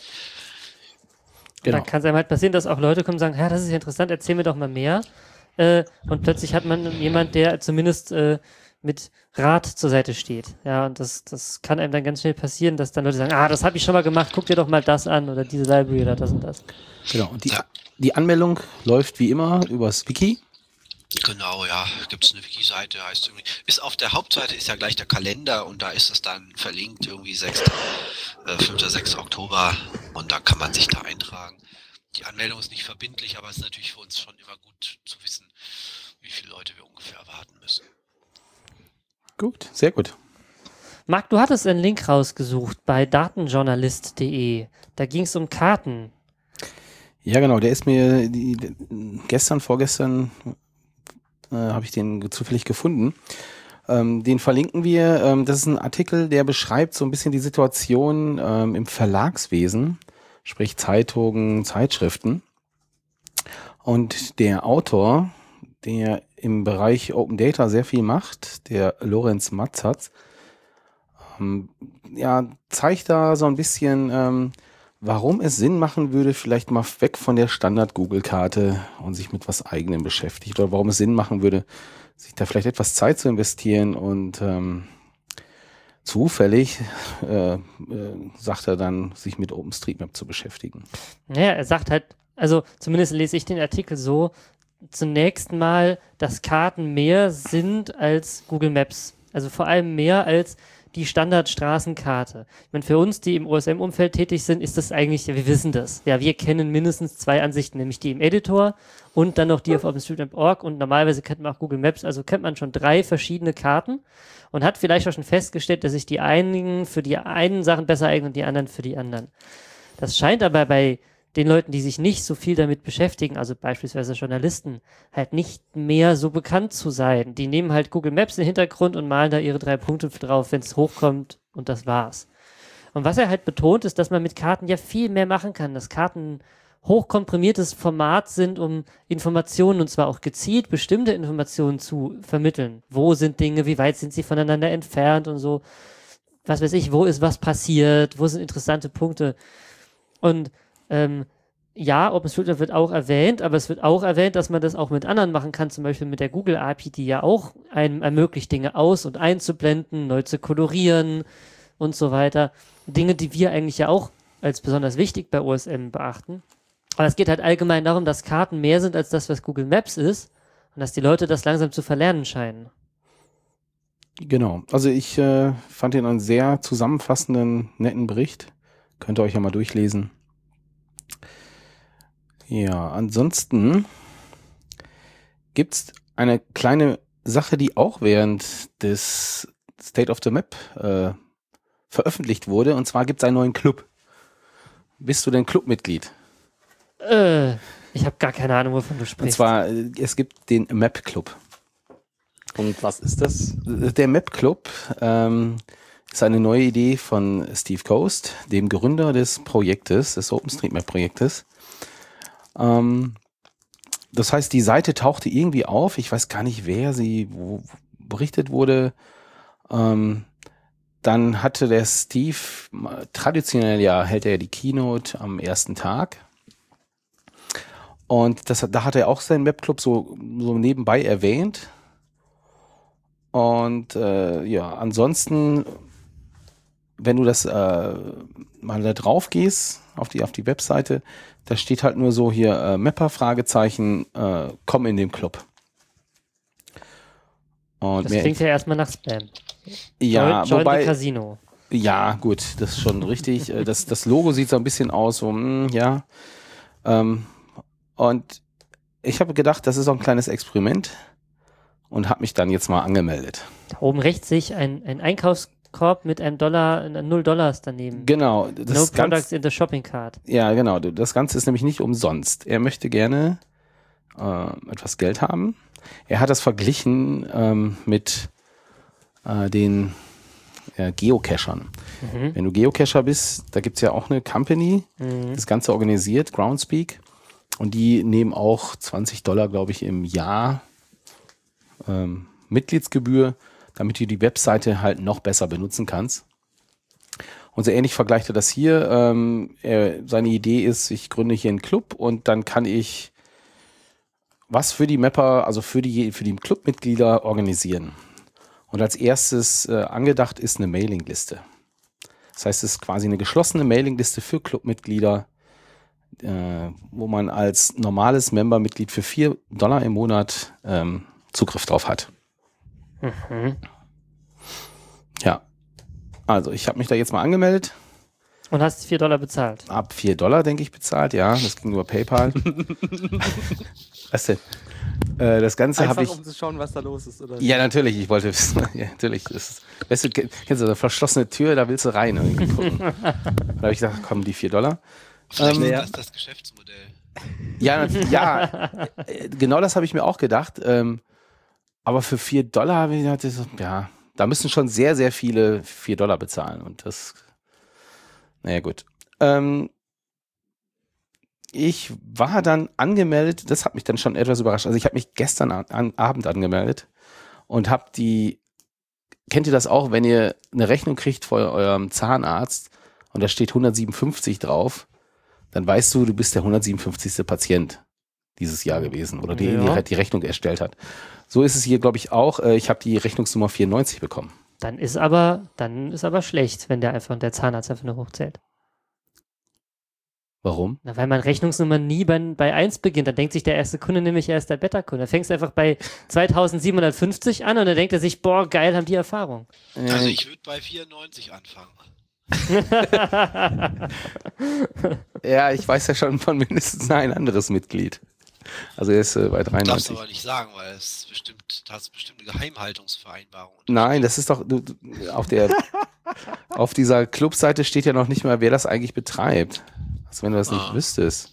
Genau. Dann kann es einem halt passieren, dass auch Leute kommen und sagen, ja, das ist ja interessant, erzähl mir doch mal mehr. Und plötzlich hat man jemand, der zumindest mit Rat zur Seite steht. Ja, und das kann einem dann ganz schnell passieren, dass dann Leute sagen, das habe ich schon mal gemacht, guck dir doch mal das an oder diese Library oder das und das. Genau, und die Anmeldung läuft wie immer übers Wiki. Genau, ja, gibt es eine Wiki-Seite, heißt irgendwie, ist auf der Hauptseite ist ja gleich der Kalender und da ist es dann verlinkt, irgendwie 5. 6. Oktober und da kann man sich da eintragen. Die Anmeldung ist nicht verbindlich, aber es ist natürlich für uns schon immer gut zu wissen, wie viele Leute wir ungefähr erwarten müssen. Gut, sehr gut. Marc, du hattest einen Link rausgesucht bei datenjournalist.de. Da ging es um Karten. Ja, genau, der ist mir vorgestern habe ich den zufällig gefunden. Den verlinken wir. Das ist ein Artikel, der beschreibt so ein bisschen die Situation im Verlagswesen, sprich Zeitungen, Zeitschriften. Und der Autor, der im Bereich Open Data sehr viel macht, der Lorenz Matzatz, zeigt da so ein bisschen, warum es Sinn machen würde, vielleicht mal weg von der Standard-Google-Karte und sich mit was Eigenem beschäftigt. Oder warum es Sinn machen würde, sich da vielleicht etwas Zeit zu investieren und zufällig, sagt er dann, sich mit OpenStreetMap zu beschäftigen. Naja, er sagt halt, also zumindest lese ich den Artikel so, zunächst mal, dass Karten mehr sind als Google Maps. Also vor allem mehr als die Standardstraßenkarte. Ich meine, für uns, die im OSM-Umfeld tätig sind, ist das eigentlich, ja, wir wissen das. Ja, wir kennen mindestens 2 Ansichten, nämlich die im Editor und dann noch die auf OpenStreetMap.org und normalerweise kennt man auch Google Maps, also kennt man schon 3 verschiedene Karten und hat vielleicht auch schon festgestellt, dass sich die einigen für die einen Sachen besser eignen und die anderen für die anderen. Das scheint aber bei den Leuten, die sich nicht so viel damit beschäftigen, also beispielsweise Journalisten, halt nicht mehr so bekannt zu sein. Die nehmen halt Google Maps in den Hintergrund und malen da ihre 3 Punkte drauf, wenn es hochkommt und das war's. Und was er halt betont, ist, dass man mit Karten ja viel mehr machen kann, dass Karten hochkomprimiertes Format sind, um Informationen, und zwar auch gezielt bestimmte Informationen zu vermitteln. Wo sind Dinge, wie weit sind sie voneinander entfernt und so. Was weiß ich, wo ist was passiert, wo sind interessante Punkte. Und ja, OpenStreetMap wird auch erwähnt, aber es wird auch erwähnt, dass man das auch mit anderen machen kann, zum Beispiel mit der Google API, die ja auch einem ermöglicht, Dinge aus- und einzublenden, neu zu kolorieren und so weiter. Dinge, die wir eigentlich ja auch als besonders wichtig bei OSM beachten. Aber es geht halt allgemein darum, dass Karten mehr sind als das, was Google Maps ist und dass die Leute das langsam zu verlernen scheinen. Genau. Also ich fand den einen sehr zusammenfassenden, netten Bericht. Könnt ihr euch ja mal durchlesen. Ja, ansonsten gibt's eine kleine Sache, die auch während des State of the Map veröffentlicht wurde. Und zwar gibt's einen neuen Club. Bist du denn Clubmitglied? Ich habe gar keine Ahnung, wovon du Und sprichst. zwar, es gibt den Map Club. Und was ist das? Der Map Club ist eine neue Idee von Steve Coast, dem Gründer des Projektes, des OpenStreetMap-Projektes. Das heißt, die Seite tauchte irgendwie auf. Ich weiß gar nicht, wo berichtet wurde. Dann hatte der Steve, traditionell hält er die Keynote am ersten Tag. Und da hat er auch seinen Map-Club so nebenbei erwähnt. Und ansonsten, wenn du das mal da drauf gehst, auf die Webseite, da steht halt nur so hier Mapper, Fragezeichen, komm in den Club. Und Das klingt ja erstmal nach Spam. Ja, Join wobei, the Casino. ja gut, das ist schon richtig. Das Logo sieht so ein bisschen aus, so, ja. Und ich habe gedacht, das ist auch ein kleines Experiment und habe mich dann jetzt mal angemeldet. Da oben rechts sehe ich ein Einkaufskorb mit $1, $0 daneben. Genau. No products in the shopping cart. Ja, genau. Das Ganze ist nämlich nicht umsonst. Er möchte gerne etwas Geld haben. Er hat das verglichen mit den Geocachern. Wenn du Geocacher bist, da gibt's ja auch eine Company, das Ganze organisiert, Groundspeak. Und die nehmen auch $20, glaube ich, im Jahr Mitgliedsgebühr, damit du die Webseite halt noch besser benutzen kannst. Und so ähnlich vergleicht er das hier. Seine Idee ist, ich gründe hier einen Club und dann kann ich was für die Mapper, also für die Clubmitglieder organisieren. Und als erstes angedacht ist eine Mailingliste. Das heißt, es ist quasi eine geschlossene Mailingliste für Clubmitglieder, wo man als normales Membermitglied für $4 im Monat Zugriff drauf hat. Ja, also ich habe mich da jetzt mal angemeldet. Und hast $4 bezahlt? Ab $4, denke ich, bezahlt, ja. Das ging über PayPal. Was denn? Das Ganze habe ich... um zu schauen, was da los ist, oder? Ja, natürlich, ich wollte wissen. Ja, natürlich. Weißt du, kennst du eine verschlossene Tür, da willst du rein. Da habe ich gedacht, komm, die $4. Vielleicht ist das Geschäftsmodell. Ja, genau das habe ich mir auch gedacht. Aber für $4 habe ich gedacht, ja, da müssen schon sehr, sehr viele $4 bezahlen. Und das, naja, gut. Ich war dann angemeldet, das hat mich dann schon etwas überrascht. Also ich habe mich gestern Abend angemeldet und habe kennt ihr das auch, wenn ihr eine Rechnung kriegt von eurem Zahnarzt und da steht 157 drauf, dann weißt du, du bist der 157. Patient dieses Jahr gewesen oder die Rechnung erstellt hat. So ist es hier, glaube ich, auch. Ich habe die Rechnungsnummer 94 bekommen. Dann ist aber schlecht, wenn der Zahnarzt einfach nur hochzählt. Warum? Na, weil man Rechnungsnummer nie bei 1 beginnt. Dann denkt sich der erste Kunde nämlich, er ist der Beta-Kunde. Da fängst du einfach bei 2750 an und dann denkt er sich, boah, geil, haben die Erfahrung. Also ich würde bei 94 anfangen. Ja, ich weiß ja schon von mindestens ein anderes Mitglied. Also er ist bei 93. Darfst du aber nicht sagen, weil es hast bestimmt eine Geheimhaltungsvereinbarung. Nein, das ist doch auf dieser Clubseite steht ja noch nicht mal, wer das eigentlich betreibt. Also wenn du das nicht wüsstest.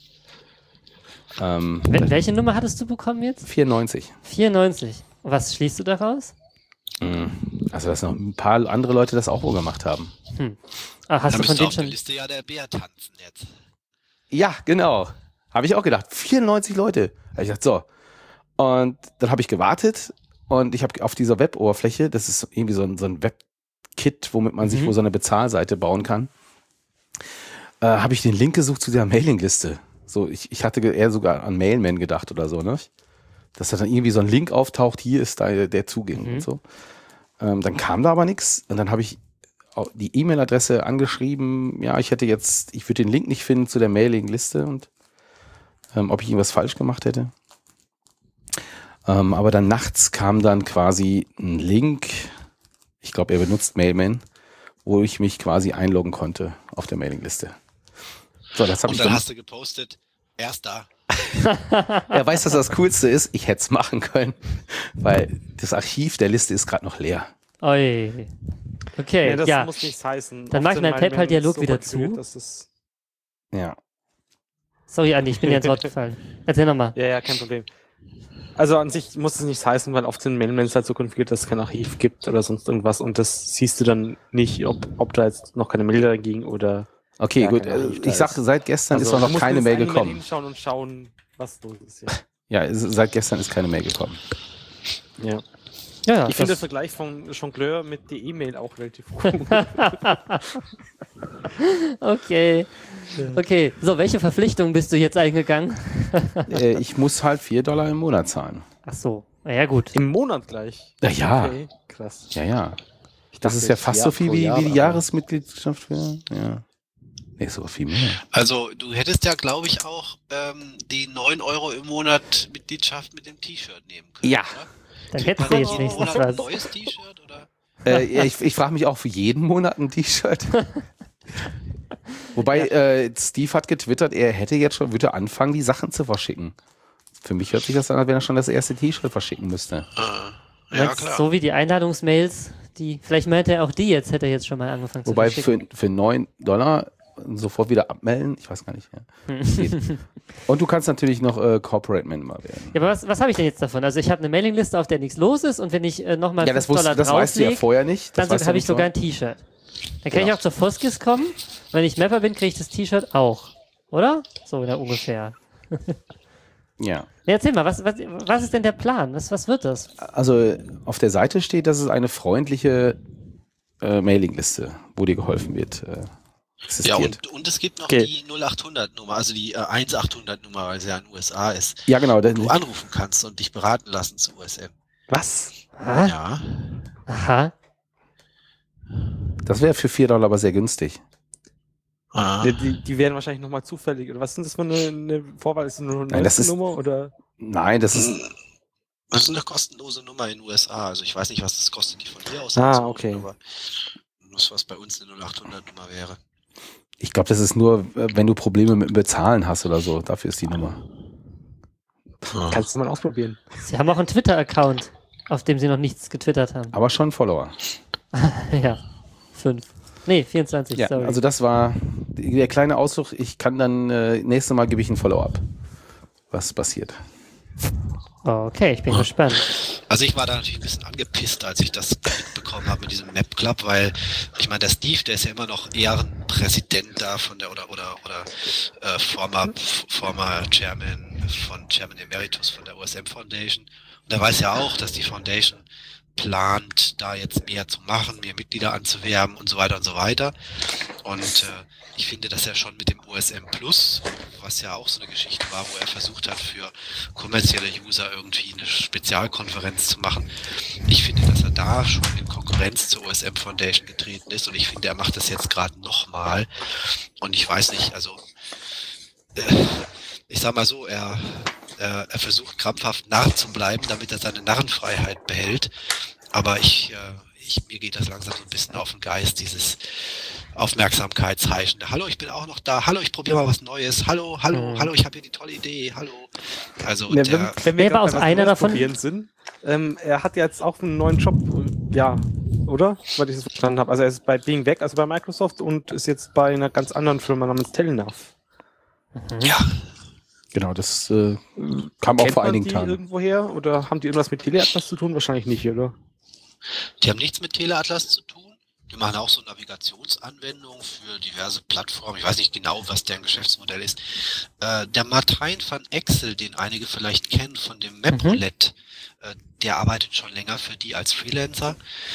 Welche Nummer hattest du bekommen jetzt? 94. 94. Und was schließt du daraus? Also dass noch ein paar andere Leute das auch wohl gemacht haben. Hast du von denen auf der schon... Liste ja der Bär tanzen jetzt. Ja, genau. Habe ich auch gedacht. 94 Leute. Da hab ich gedacht, so. Und dann habe ich gewartet und ich habe auf dieser Web-Oberfläche, das ist irgendwie so ein Web-Kit, womit man sich wohl so eine Bezahlseite bauen kann, habe ich den Link gesucht zu der Mailingliste. So, ich hatte eher sogar an Mailman gedacht oder so, ne? Dass da dann irgendwie so ein Link auftaucht, hier ist da der Zugang und so. Dann kam da aber nichts und dann habe ich die E-Mail-Adresse angeschrieben, ja, ich würde den Link nicht finden zu der Mailingliste und ob ich irgendwas falsch gemacht hätte. Aber dann nachts kam dann quasi ein Link Ich glaube, er benutzt Mailman, wo ich mich quasi einloggen konnte auf der Mailingliste. So, das habe ich dann hast du gepostet, erster. Er weiß, dass das Coolste ist. Ich hätte es machen können, weil das Archiv der Liste ist gerade noch leer. Oi. Okay, das ja. muss nichts heißen. Dann mach ich meinen PayPal-Dialog so wieder konfiguriert, zu. Ja. Sorry, Andi, ich bin dir ins Wort gefallen. Erzähl nochmal. Ja, kein Problem. Also an sich muss es nichts heißen, weil oft sind Mailmans halt so konfiguriert, dass es kein Archiv gibt oder sonst irgendwas und das siehst du dann nicht, ob da jetzt noch keine Mail da ging oder... Okay, gut. Ich sag, seit gestern ist noch keine Mail gekommen. Hinschauen und schauen, was los ist. Ja, seit gestern ist keine Mail gekommen. Ja. Ja, Ich finde der Vergleich von Jongleur mit der E-Mail auch relativ gut. Okay. Okay. So, welche Verpflichtungen bist du jetzt eingegangen? Ich muss halt $4 im Monat zahlen. Ach so. Na ja, gut. Im Monat gleich. Ja. Okay, krass. Ja. Das ist ja fast so viel wie die Jahresmitgliedschaft für. Ja. Nee, sogar viel mehr. Also du hättest ja, glaube ich, auch die 9 € im Monat Mitgliedschaft mit dem T-Shirt nehmen können. Ja. Oder? Dann hättest du jetzt nächstens oder ein was. neues T-Shirt? Oder? Ich frage mich auch für jeden Monat ein T-Shirt. Wobei Steve hat getwittert, er hätte jetzt schon, würde anfangen, die Sachen zu verschicken. Für mich hört sich das an, als wenn er schon das erste T-Shirt verschicken müsste. Ja, klar. So wie die Einladungsmails, vielleicht meinte er auch die jetzt, hätte er jetzt schon mal angefangen zu Wobei verschicken. für $9 sofort wieder abmelden, ich weiß gar nicht. Ja. Geht. Und du kannst natürlich noch Corporate Member werden. Ja, aber was habe ich denn jetzt davon? Also ich habe eine Mailingliste, auf der nichts los ist und wenn ich nochmal Ja, das weißt du ja vorher nicht. dann habe ich sogar ein T-Shirt. Dann kann ich auch zur Foskis kommen. Wenn ich Mapper bin, kriege ich das T-Shirt auch. Oder? So ungefähr. Ja. Ja, erzähl mal, was ist denn der Plan? Was wird das? Also auf der Seite steht, dass es eine freundliche Mailingliste, wo dir geholfen wird, existiert. Ja, und es gibt noch die 0800-Nummer, also die 1800-Nummer, weil sie ja in den USA ist. Ja, genau. Wo du anrufen kannst und dich beraten lassen zu USM. Was? Ah? Ja. Aha. Das wäre für $4 aber sehr günstig. Ah. Die werden wahrscheinlich nochmal zufällig. Oder was ist das für eine Vorwahl? Ist das nur eine Nummer? Oder? Nein, das ist... Das ist eine kostenlose Nummer in den USA. Also ich weiß nicht, was das kostet, die von dir aus. Okay. Aber das, was bei uns eine 0800-Nummer wäre. Ich glaube, das ist nur, wenn du Probleme mit dem Bezahlen hast oder so. Dafür ist die Nummer. Kannst du mal ausprobieren. Sie haben auch einen Twitter-Account, auf dem sie noch nichts getwittert haben. Aber schon Follower. Ja, 5. Nee, 24, Ja, sorry. also das war der kleine Ausflug. Ich kann dann, nächstes Mal gebe ich ein Follow-up, was passiert. Okay, ich bin gespannt. Also ich war da natürlich ein bisschen angepisst, als ich das mitbekommen habe mit diesem Map Club, weil ich meine, der Steve, der ist ja immer noch Ehrenpräsident da von der oder former Chairman Emeritus von der USM Foundation. Und er weiß ja auch, dass die Foundation plant, da jetzt mehr zu machen, mehr Mitglieder anzuwerben und so weiter und so weiter. Und ich finde, dass er schon mit dem USM Plus, was ja auch so eine Geschichte war, wo er versucht hat, für kommerzielle User irgendwie eine Spezialkonferenz zu machen. Ich finde, dass er da schon in Konkurrenz zur USM Foundation getreten ist und ich finde, er macht das jetzt gerade nochmal. Und ich weiß nicht, also ich sag mal so, er versucht krampfhaft Narr zu bleiben, damit er seine Narrenfreiheit behält. Aber mir geht das langsam so ein bisschen auf den Geist, dieses Aufmerksamkeitsheischende. Hallo, ich bin auch noch da. Hallo, ich probiere mal was Neues. Hallo, ich habe hier die tolle Idee. Hallo. Also, Ja, wenn wir aber aus einer davon sind, er hat jetzt auch einen neuen Job, ja, oder? Weil ich das verstanden habe. Also er ist bei Being weg, also bei Microsoft und ist jetzt bei einer ganz anderen Firma namens Telnav. Ja. Genau, das kam auch vor einigen Tagen. Irgendwoher? Oder haben die irgendwas mit Teleatlas zu tun? Wahrscheinlich nicht, oder? Die haben nichts mit Teleatlas zu tun. Die machen auch so Navigationsanwendungen für diverse Plattformen. Ich weiß nicht genau, was deren Geschäftsmodell ist. Der Martijn van Exel, den einige vielleicht kennen von dem MapRoulette, der arbeitet schon länger für die als Freelancer.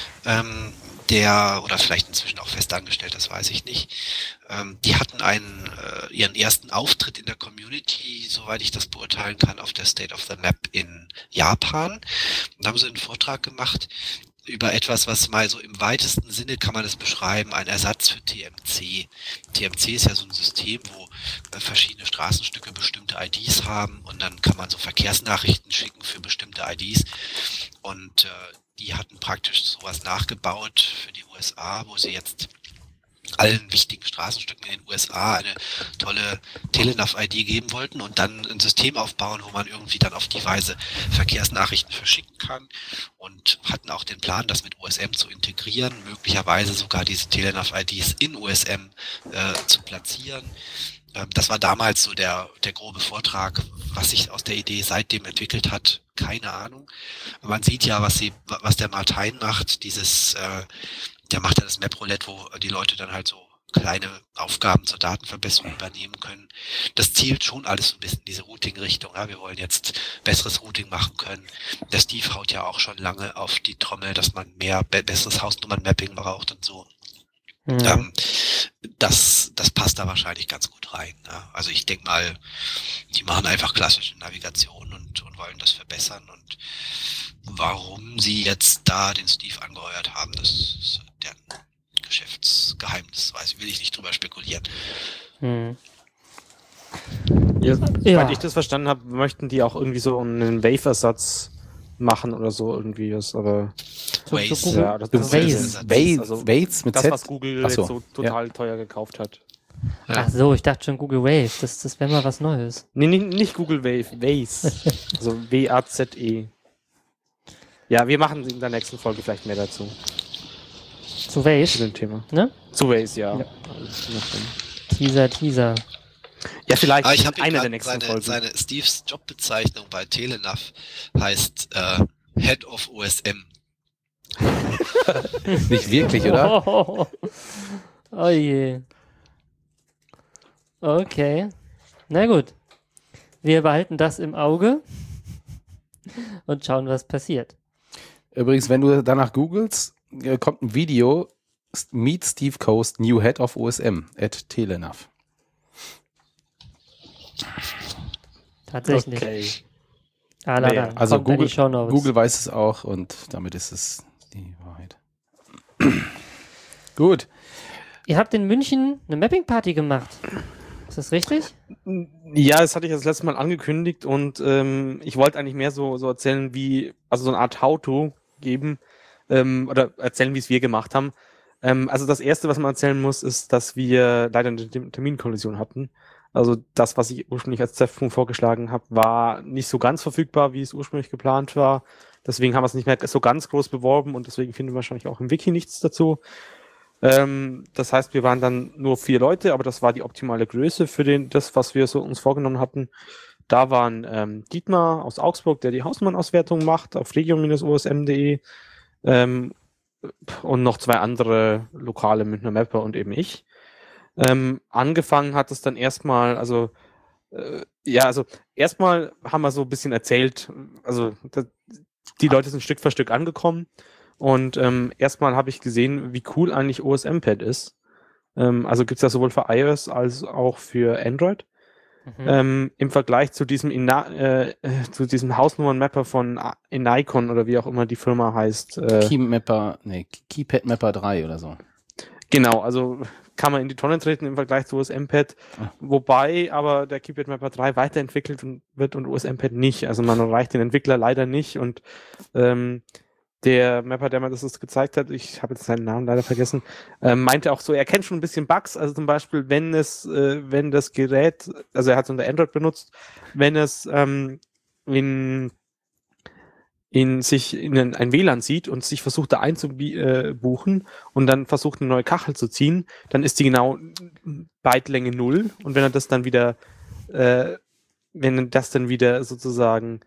Oder vielleicht inzwischen auch festangestellt, das weiß ich nicht. Die hatten ihren ersten Auftritt in der Community, soweit ich das beurteilen kann, auf der State of the Map in Japan. Und haben sie einen Vortrag gemacht über etwas, was mal so im weitesten Sinne kann man das beschreiben, ein Ersatz für TMC. TMC ist ja so ein System, wo verschiedene Straßenstücke bestimmte IDs haben und dann kann man so Verkehrsnachrichten schicken für bestimmte IDs und die hatten praktisch sowas nachgebaut für die USA, wo sie jetzt allen wichtigen Straßenstücken in den USA eine tolle Telenav-ID geben wollten und dann ein System aufbauen, wo man irgendwie dann auf die Weise Verkehrsnachrichten verschicken kann, und hatten auch den Plan, das mit USM zu integrieren, möglicherweise sogar diese Telenav-IDs in USM zu platzieren. Das war damals so der grobe Vortrag. Was sich aus der Idee seitdem entwickelt hat, keine Ahnung. Man sieht ja, was der Martin macht, der macht ja das Map-Roulette, wo die Leute dann halt so kleine Aufgaben zur Datenverbesserung übernehmen können. Das zielt schon alles so ein bisschen in diese Routing-Richtung. Ja, wir wollen jetzt besseres Routing machen können. Der Steve haut ja auch schon lange auf die Trommel, dass man mehr besseres Hausnummern-Mapping braucht und so. Ja. Das passt da wahrscheinlich ganz gut rein. Ja. Also ich denke mal, die machen einfach klassische Navigation und wollen das verbessern. Und warum sie jetzt da den Steve angeheuert haben, das ist deren Geschäftsgeheimnis. Will ich nicht drüber spekulieren. Ja, soweit ich das verstanden habe, möchten die auch irgendwie so einen Wave-Ersatz machen oder so irgendwie was, aber Waze. ja, das ist Waze mit das, Z? was Google Ach so, jetzt so total teuer gekauft hat. Ach so, ich dachte schon Google Wave. Das wäre mal was Neues. Nee, nicht Google Wave, Waze. Also W-A-Z-E. Ja, wir machen in der nächsten Folge vielleicht mehr dazu. Zu Zu Waze, dem Thema. ne? Zu Waze, ja. Ja. Teaser. Ja, vielleicht Aber ich habe eine der nächsten Folgen. seine Steves Jobbezeichnung bei Telenav heißt Head of OSM. Nicht wirklich, oder? Oh je. Okay. Na gut. Wir behalten das im Auge und schauen, was passiert. Übrigens, wenn du danach googelst, kommt ein Video, Meet Steve Coast, New Head of OSM at Telenav. Tatsächlich. Okay. Dann Also kommt in die Shownotes. Google weiß es auch und damit ist es die Wahrheit. Gut. Ihr habt in München eine Mapping-Party gemacht. Ist das richtig? Ja, das hatte ich das letzte Mal angekündigt und ich wollte eigentlich mehr so erzählen, so eine Art How-To geben oder erzählen, wie es wir gemacht haben. Also das Erste, was man erzählen muss, ist, dass wir leider eine Terminkollision hatten. Also das, was ich ursprünglich als Treffpunkt vorgeschlagen habe, war nicht so ganz verfügbar, wie es ursprünglich geplant war. Deswegen haben wir es nicht mehr so ganz groß beworben und deswegen finden wir wahrscheinlich auch im Wiki nichts dazu. Das heißt, wir waren dann nur 4 Leute, aber das war die optimale Größe für das, was wir so uns vorgenommen hatten. Da waren Dietmar aus Augsburg, der die Hausnummernauswertung macht, auf region-osm.de und noch 2 andere lokale Münchner Mapper und eben ich. Angefangen hat es dann erstmal, erstmal haben wir so ein bisschen erzählt, die Leute sind Stück für Stück angekommen und erstmal habe ich gesehen, wie cool eigentlich OSM-Pad ist. Also gibt es ja sowohl für iOS als auch für Android. Im Vergleich zu diesem Hausnummern-Mapper von Nikon oder wie auch immer die Firma heißt. Keypad Mapper 3 oder so. Genau, also kann man in die Tonne treten im Vergleich zu OSM-Pad, wobei aber der Keypad Mapper 3 weiterentwickelt wird und OSM-Pad nicht. Also man erreicht den Entwickler leider nicht und der Mapper, der mir das gezeigt hat, ich habe jetzt seinen Namen leider vergessen, meinte auch so, er kennt schon ein bisschen Bugs, also zum Beispiel, wenn das Gerät, also er hat es unter Android benutzt, wenn es sich in ein WLAN sieht und sich versucht da einzubuchen und dann versucht eine neue Kachel zu ziehen, dann ist die genau Bytelänge 0 und wenn er das dann wieder sozusagen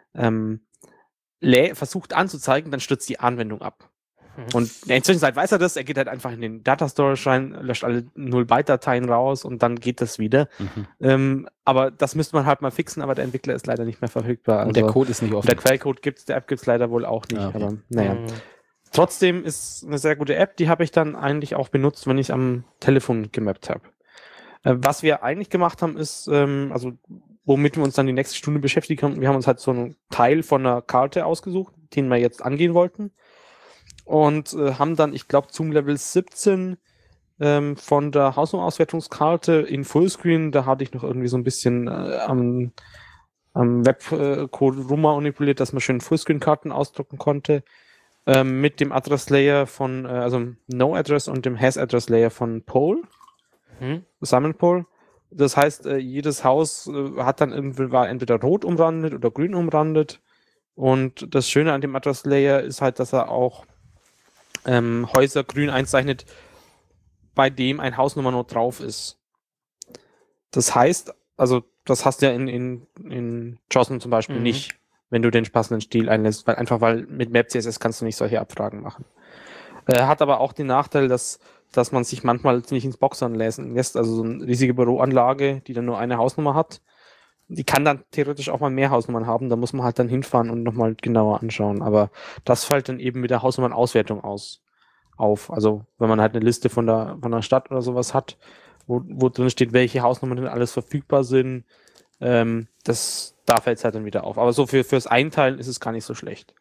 versucht anzuzeigen, dann stürzt die Anwendung ab. Und in der Zwischenzeit weiß er das, er geht halt einfach in den Data Storage rein, löscht alle 0-Byte-Dateien raus und dann geht das wieder. Aber das müsste man halt mal fixen, aber der Entwickler ist leider nicht mehr verfügbar. Und der Code ist nicht offen. Der Quellcode der App gibt es leider wohl auch nicht. Okay. Aber naja. Trotzdem ist eine sehr gute App, die habe ich dann eigentlich auch benutzt, wenn ich am Telefon gemappt habe. Was wir eigentlich gemacht haben, ist, womit wir uns dann die nächste Stunde beschäftigt haben, wir haben uns halt so einen Teil von einer Karte ausgesucht, den wir jetzt angehen wollten. Und haben dann, ich glaube, zum Level 17 von der Hausnummer-Auswertungskarte in Fullscreen, da hatte ich noch irgendwie so ein bisschen am Webcode rummanipuliert, dass man schön Fullscreen-Karten ausdrucken konnte. Mit dem Address Layer von, also No Address und dem Has Address Layer von Pole, Simon Pole. Das heißt, jedes Haus hat dann irgendwie, war entweder rot umrandet oder grün umrandet. Und das Schöne an dem Address Layer ist halt, dass er auch Häuser grün einzeichnet, bei dem ein Hausnummernot drauf ist. Das heißt, also das hast du ja in JOSM zum Beispiel nicht, wenn du den passenden Stil einlässt, weil mit Map CSS kannst du nicht solche Abfragen machen. Hat aber auch den Nachteil, dass man sich manchmal nicht ins Boxern lässt, also so eine riesige Büroanlage, die dann nur eine Hausnummer hat. Die kann dann theoretisch auch mal mehr Hausnummern haben, da muss man halt dann hinfahren und nochmal genauer anschauen. Aber das fällt dann eben mit der Hausnummernauswertung auf. Also wenn man halt eine Liste von der Stadt oder sowas hat, wo drin steht, welche Hausnummern denn alles verfügbar sind, da fällt es halt dann wieder auf. Aber so fürs Einteilen ist es gar nicht so schlecht.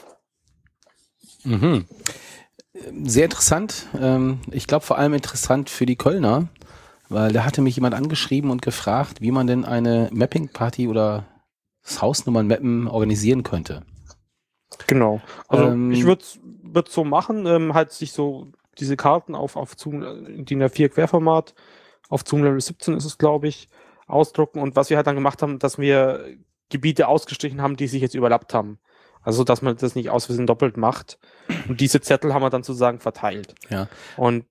Mhm. Sehr interessant. Ich glaube vor allem interessant für die Kölner, weil da hatte mich jemand angeschrieben und gefragt, wie man denn eine Mapping-Party oder das Hausnummern-Mappen organisieren könnte. Genau. Also ich würde so machen, halt sich so diese Karten auf DIN A4 Querformat, auf Zoom Level 17 ist es, glaube ich, ausdrucken. Und was wir halt dann gemacht haben, dass wir Gebiete ausgestrichen haben, die sich jetzt überlappt haben. Also, dass man das nicht aus Versehen doppelt macht. Und diese Zettel haben wir dann sozusagen verteilt. Ja. Und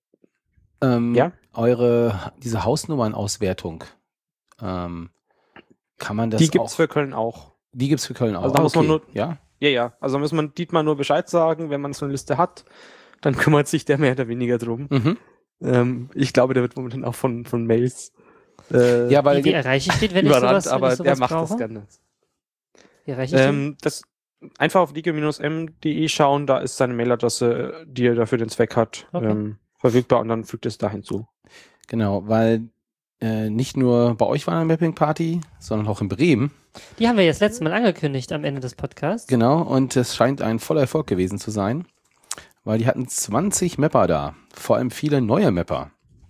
diese Hausnummernauswertung, kann man das die gibt's für Köln auch. Die gibt's für Köln auch. Also da muss man nur, ja? Ja. Also muss man Dietmar nur Bescheid sagen, wenn man so eine Liste hat, dann kümmert sich der mehr oder weniger drum. Ich glaube, der wird momentan auch von Mails weil wie erreiche ich den, wenn überrannt, ich sowas, aber der macht brauche? das gerne. Wie erreiche ich den? Das einfach auf digi-m.de schauen, da ist seine Mailadresse, die er dafür den Zweck hat, verfügbar und dann fügt es da hinzu. Genau, weil nicht nur bei euch war eine Mapping-Party, sondern auch in Bremen. Die haben wir jetzt letztes Mal angekündigt am Ende des Podcasts. Genau, und es scheint ein voller Erfolg gewesen zu sein, weil die hatten 20 Mapper da, vor allem viele neue Mapper.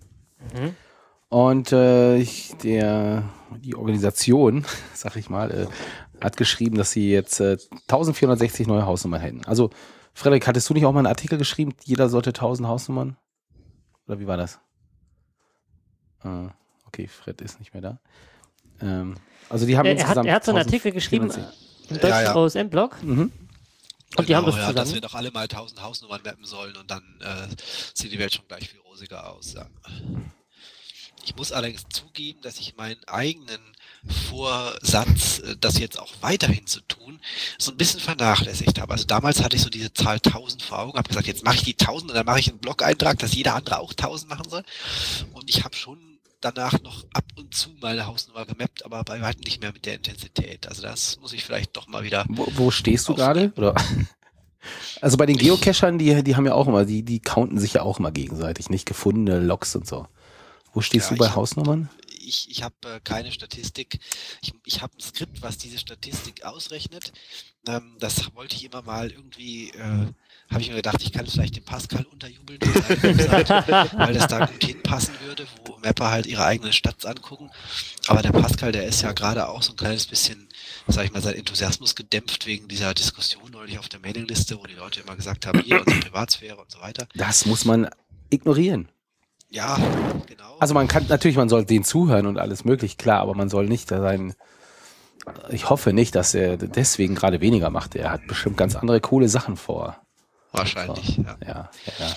Und die Organisation, sag ich mal, hat geschrieben, dass sie jetzt 1460 neue Hausnummern hätten. Also, Frederik, hattest du nicht auch mal einen Artikel geschrieben, jeder sollte 1000 Hausnummern? Oder wie war das? Okay, Fred ist nicht mehr da. Also die haben insgesamt er hat so einen Artikel geschrieben im deutschen OSM-Blog. Und die haben das zusammen. Dass wir doch alle mal 1000 Hausnummern mappen sollen und dann sieht die Welt schon gleich viel rosiger aus. Ja. Ich muss allerdings zugeben, dass ich meinen eigenen Vorsatz, das jetzt auch weiterhin zu tun, so ein bisschen vernachlässigt habe. Also damals hatte ich so diese Zahl 1000 vor Augen, habe gesagt, jetzt mache ich die 1000 und dann mache ich einen Blog-Eintrag, dass jeder andere auch 1000 machen soll. Und ich habe schon danach noch ab und zu meine Hausnummer gemappt, aber bei weitem nicht mehr mit der Intensität. Also das muss ich vielleicht doch mal wieder... Wo stehst du gerade? Oder? Also bei den Geocachern, die haben ja auch immer, die counten sich ja auch immer gegenseitig, nicht gefundene Logs und so. Wo stehst du bei Hausnummern? Ich habe keine Statistik. Ich habe ein Skript, was diese Statistik ausrechnet. Das wollte ich immer mal irgendwie, habe ich mir gedacht, ich kann es vielleicht dem Pascal unterjubeln, weil das da gut hinpassen würde, wo Mapper halt ihre eigenen Stadt angucken. Aber der Pascal, der ist ja gerade auch so ein kleines bisschen, sag ich mal, sein Enthusiasmus gedämpft wegen dieser Diskussion neulich auf der Mailingliste, wo die Leute immer gesagt haben, hier, unsere Privatsphäre und so weiter. Das muss man ignorieren. Ja, genau. Also man soll denen zuhören und alles möglich, klar, aber man soll nicht ich hoffe nicht, dass er deswegen gerade weniger macht. Er hat bestimmt ganz andere coole Sachen vor. Wahrscheinlich, ja.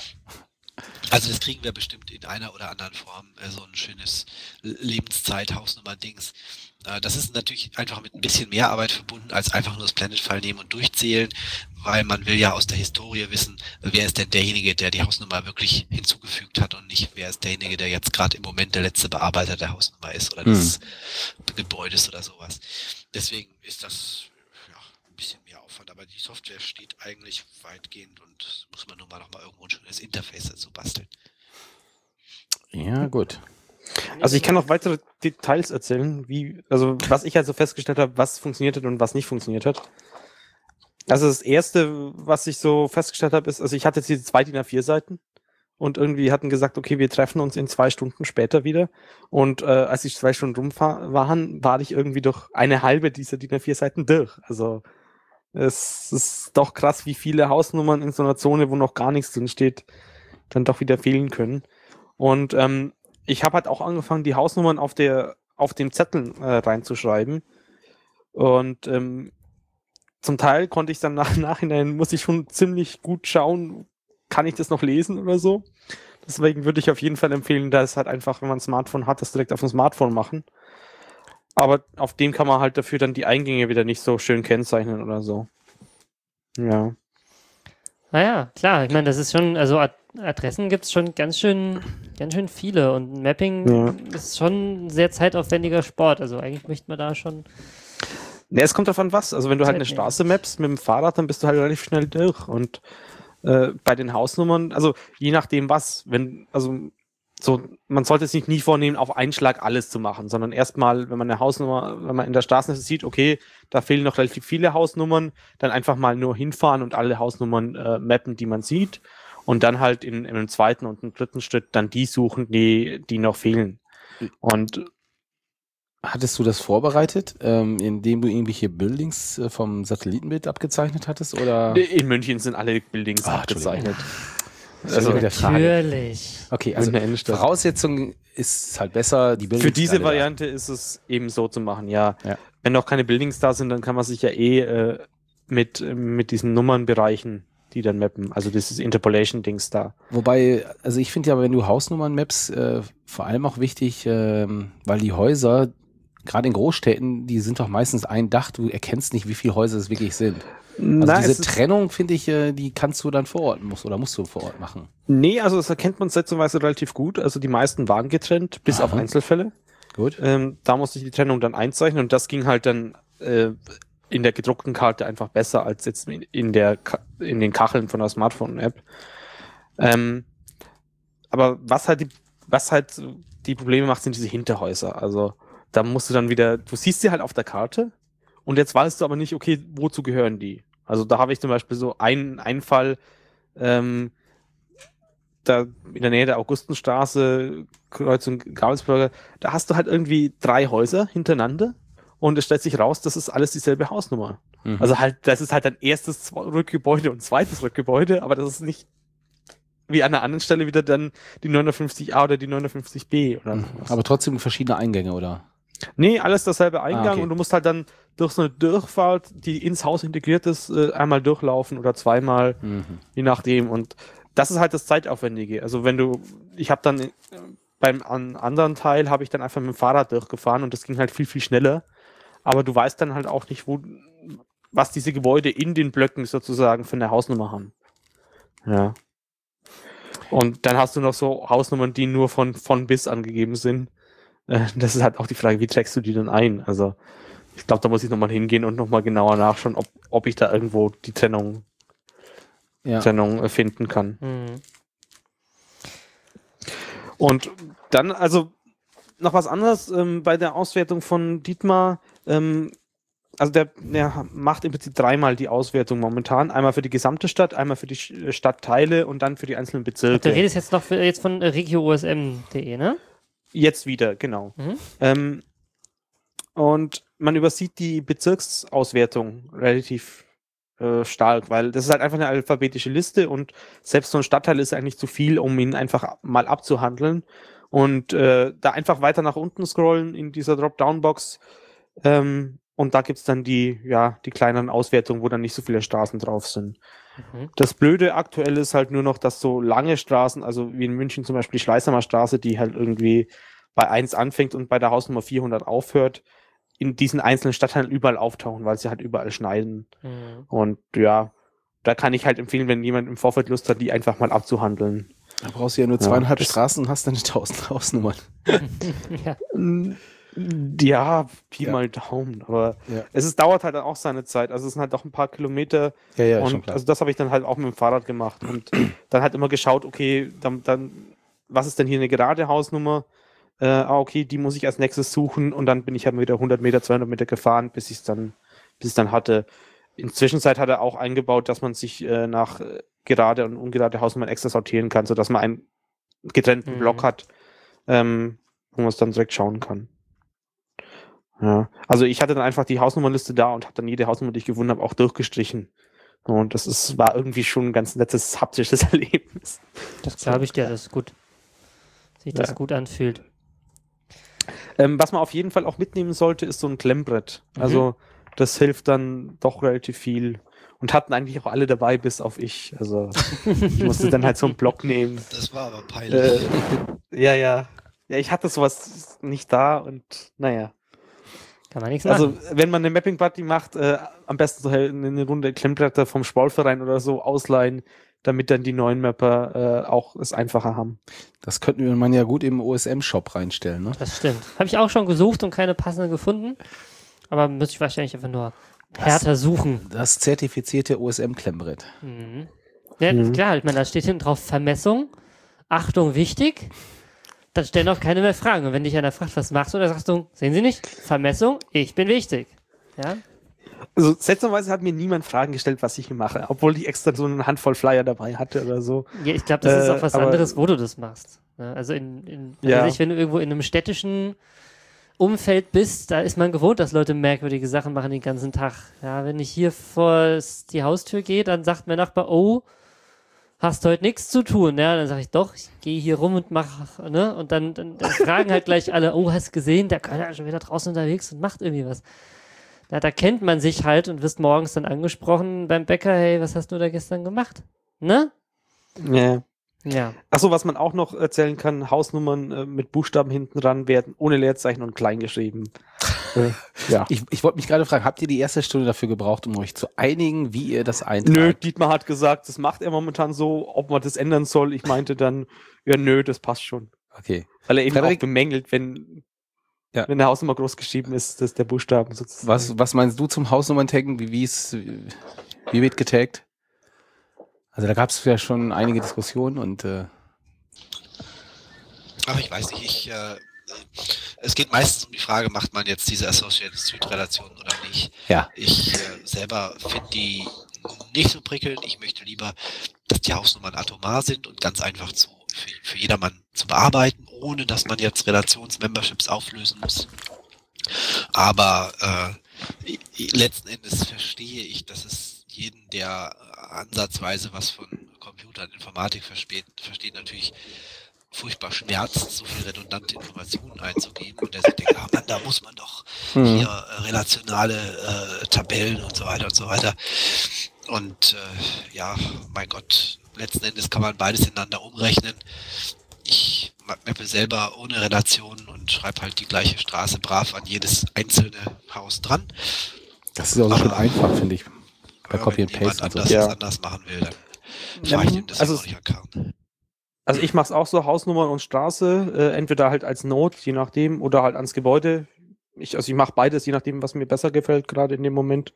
Also das kriegen wir bestimmt in einer oder anderen Form, so ein schönes Lebenszeit-Hausnummer-Dings. Das ist natürlich einfach mit ein bisschen mehr Arbeit verbunden, als einfach nur das Planet-File nehmen und durchzählen, weil man will ja aus der Historie wissen, wer ist denn derjenige, der die Hausnummer wirklich hinzugefügt hat und nicht, wer ist derjenige, der jetzt gerade im Moment der letzte Bearbeiter der Hausnummer ist oder des Gebäudes oder sowas. Deswegen ist das ein bisschen mehr Aufwand, aber die Software steht eigentlich weitgehend und muss man nur mal noch mal irgendwo ein schönes Interface dazu basteln. Ja, gut. Also ich kann noch weitere Details erzählen, was ich also festgestellt habe, was funktioniert hat und was nicht funktioniert hat. Also das erste, was ich so festgestellt habe, ist, also ich hatte jetzt diese 2 DIN A4 Seiten und irgendwie hatten gesagt, okay, wir treffen uns in 2 Stunden später wieder. Und als ich 2 Stunden rum war ich irgendwie durch eine halbe dieser DIN A4 Seiten durch. Also Es ist doch krass, wie viele Hausnummern in so einer Zone, wo noch gar nichts drin steht, dann doch wieder fehlen können. Und ich habe halt auch angefangen, die Hausnummern auf dem Zettel reinzuschreiben. Und zum Teil konnte ich dann Nachhinein, muss ich schon ziemlich gut schauen, kann ich das noch lesen oder so. Deswegen würde ich auf jeden Fall empfehlen, dass halt einfach, wenn man ein Smartphone hat, das direkt auf dem Smartphone machen. Aber auf dem kann man halt dafür dann die Eingänge wieder nicht so schön kennzeichnen oder so. Ja. Naja, klar, ich meine, das ist schon, also Adressen gibt es schon ganz schön viele und Mapping ist schon ein sehr zeitaufwendiger Sport. Also eigentlich möchte man da schon. Ne, es kommt davon was. Also wenn du halt eine Zeit nehmen. Straße mappst mit dem Fahrrad, dann bist du halt relativ schnell durch. Und bei den Hausnummern, also je nachdem was, man sollte es sich nie vornehmen, auf einen Schlag alles zu machen, sondern erstmal, wenn man eine Hausnummer, wenn man in der Straßenliste sieht, okay, da fehlen noch relativ viele Hausnummern, dann einfach mal nur hinfahren und alle Hausnummern mappen, die man sieht, und dann halt in einem zweiten und einem dritten Schritt dann die suchen, die noch fehlen. Und hattest du das vorbereitet, indem du irgendwelche Buildings vom Satellitenbild abgezeichnet hattest? Oder? In München sind alle Buildings abgezeichnet. Also mit der Frage. Natürlich. Okay, also Voraussetzung ist halt besser, die Buildings. Für diese Variante ist es eben so zu machen, ja. Wenn noch keine Buildings da sind, dann kann man sich ja mit diesen Nummernbereichen, die dann mappen, also dieses Interpolation-Dings da. Wobei, also ich finde ja, wenn du Hausnummern mappst, vor allem auch wichtig, weil die Häuser, gerade in Großstädten, die sind doch meistens ein Dach, du erkennst nicht, wie viele Häuser es wirklich sind. Also diese Trennung, finde ich, die kannst du dann vor Ort, musst du vor Ort machen. Nee, also das erkennt man sätzeweise relativ gut. Also die meisten waren getrennt, bis auf Einzelfälle. Gut. Da musste ich die Trennung dann einzeichnen und das ging halt dann in der gedruckten Karte einfach besser als jetzt in den Kacheln von der Smartphone-App. Aber was halt die Probleme macht, sind diese Hinterhäuser. Also da musst du dann wieder, du siehst sie halt auf der Karte und jetzt weißt du aber nicht, okay, wozu gehören die? Also da habe ich zum Beispiel so einen Fall, da in der Nähe der Augustenstraße, Kreuzung Gabelsberger, da hast du halt irgendwie 3 Häuser hintereinander und es stellt sich raus, das ist alles dieselbe Hausnummer. Mhm. Also halt, das ist halt ein erstes Rückgebäude und zweites Rückgebäude, aber das ist nicht wie an einer anderen Stelle wieder dann die 950a oder die 950b oder sowas. Aber trotzdem verschiedene Eingänge, oder? Nee, alles dasselbe Eingang okay. Und du musst halt dann durch so eine Durchfahrt, die ins Haus integriert ist, einmal durchlaufen oder zweimal, je nachdem. Und das ist halt das Zeitaufwendige. Also ich habe dann beim anderen Teil habe ich dann einfach mit dem Fahrrad durchgefahren und das ging halt viel, viel schneller. Aber du weißt dann halt auch nicht, was diese Gebäude in den Blöcken sozusagen für eine Hausnummer haben. Ja. Und dann hast du noch so Hausnummern, die nur von bis angegeben sind. Das ist halt auch die Frage, wie trägst du die denn ein? Also ich glaube, da muss ich nochmal hingehen und nochmal genauer nachschauen, ob ich da irgendwo die Trennung finden kann. Mhm. Und dann, also noch was anderes bei der Auswertung von Dietmar. Also der macht im Prinzip 3-mal die Auswertung momentan. Einmal für die gesamte Stadt, einmal für die Stadtteile und dann für die einzelnen Bezirke. Du redest jetzt noch von regioosm.de, ne? Jetzt wieder, genau. Und man übersieht die Bezirksauswertung relativ stark, weil das ist halt einfach eine alphabetische Liste und selbst so ein Stadtteil ist eigentlich zu viel, um ihn einfach mal abzuhandeln. Und da einfach weiter nach unten scrollen in dieser Dropdown-Box und da gibt's dann die kleineren Auswertungen, wo dann nicht so viele Straßen drauf sind. Das Blöde aktuell ist halt nur noch, dass so lange Straßen, also wie in München zum Beispiel die Schleißheimer Straße, die halt irgendwie bei 1 anfängt und bei der Hausnummer 400 aufhört, in diesen einzelnen Stadtteilen überall auftauchen, weil sie halt überall schneiden. Und ja, da kann ich halt empfehlen, wenn jemand im Vorfeld Lust hat, die einfach mal abzuhandeln. Da brauchst du ja nur 2,5 Straßen und hast dann 1000 Hausnummern. Ja, Pi mal Daumen, aber es dauert halt auch seine Zeit. Also es sind halt auch ein paar Kilometer. Ja, und schon klar. Also das habe ich dann halt auch mit dem Fahrrad gemacht und dann halt immer geschaut, okay, dann was ist denn hier eine gerade Hausnummer? Okay, die muss ich als nächstes suchen und dann bin ich halt wieder 100 Meter, 200 Meter gefahren, bis ich es dann hatte. In Zwischenzeit hat er auch eingebaut, dass man sich nach gerade und ungerade Hausnummern extra sortieren kann, sodass man einen getrennten Block hat, wo man es dann direkt schauen kann. Ja. Also ich hatte dann einfach die Hausnummernliste da und habe dann jede Hausnummer, die ich gefunden habe, auch durchgestrichen. Und war irgendwie schon ein ganz nettes haptisches Erlebnis. Das glaube ich dir, das ist gut. Sich das gut anfühlt. Was man auf jeden Fall auch mitnehmen sollte, ist so ein Klemmbrett. Also das hilft dann doch relativ viel. Und hatten eigentlich auch alle dabei, bis auf ich. Also ich musste dann halt so einen Block nehmen. Das war aber peinlich. Ja. Ja, ich hatte sowas nicht da und naja. Kann man nichts machen. Also wenn man eine Mapping-Party macht, am besten so eine Runde Klemmbretter vom Sportverein oder so ausleihen, damit dann die neuen Mapper auch es einfacher haben. Das könnte man ja gut im OSM-Shop reinstellen, ne? Das stimmt. Habe ich auch schon gesucht und keine passende gefunden. Aber müsste ich wahrscheinlich einfach nur härter suchen. Das zertifizierte OSM-Klemmbrett. Ja, klar, ich meine, da steht hinten drauf Vermessung. Achtung, wichtig. Dann stellen auch keine mehr Fragen. Und wenn dich einer fragt, was machst du, dann sagst du, sehen Sie nicht? Vermessung, ich bin wichtig. Ja? Also seltsamerweise hat mir niemand Fragen gestellt, was ich hier mache, obwohl ich extra so eine Handvoll Flyer dabei hatte oder so. Ja, ich glaube, das ist auch was anderes, wo du das machst. Ja, also wenn du irgendwo in einem städtischen Umfeld bist, da ist man gewohnt, dass Leute merkwürdige Sachen machen den ganzen Tag. Ja, wenn ich hier vor die Haustür gehe, dann sagt mein Nachbar, oh, hast heute nichts zu tun, ja, dann sage ich doch, ich gehe hier rum und mache, ne, und dann fragen halt gleich alle, oh, hast gesehen, der ist ja schon wieder draußen unterwegs und macht irgendwie was. Ja, da kennt man sich halt und wirst morgens dann angesprochen beim Bäcker, hey, was hast du da gestern gemacht? Ne? Ja. Achso, was man auch noch erzählen kann, Hausnummern mit Buchstaben hinten dran werden, ohne Leerzeichen und klein geschrieben. Ja. Ich wollte mich gerade fragen, habt ihr die erste Stunde dafür gebraucht, um euch zu einigen, wie ihr das eintragt? Nö, Dietmar hat gesagt, das macht er momentan so, ob man das ändern soll. Ich meinte dann, ja nö, das passt schon. Okay. Weil er eben auch bemängelt, wenn eine Hausnummer groß geschrieben ist, dass der Buchstaben sozusagen. Was meinst du zum Hausnummern-Taggen? Wie wird getaggt? Also da gab es ja schon einige Diskussionen und Ach, ich weiß nicht, es geht meistens um die Frage, macht man jetzt diese Associated Street-Relation oder nicht? Ja. Ich selber finde die nicht so prickelnd. Ich möchte lieber, dass die Hausnummern atomar sind und ganz einfach für jedermann zu bearbeiten, ohne dass man jetzt Relations-Memberships auflösen muss. Aber letzten Endes verstehe ich, dass es jeden, der ansatzweise was von Computern, Informatik versteht, natürlich furchtbar schmerzt, so viel redundante Informationen einzugeben und der sich denkt, Mann, da muss man doch hier relationale Tabellen und so weiter. Und ja, mein Gott, letzten Endes kann man beides ineinander umrechnen. Ich mappe selber ohne Relationen und schreibe halt die gleiche Straße brav an jedes einzelne Haus dran. Das ist auch schon einfach, finde ich. Bei Copy and Paste und so. Wenn jemand anders machen will, dann fahre ich dem das auch nicht an. Also ich mache es auch so, Hausnummern und Straße, entweder halt als Note, je nachdem, oder halt ans Gebäude. Ich mache beides, je nachdem, was mir besser gefällt, gerade in dem Moment.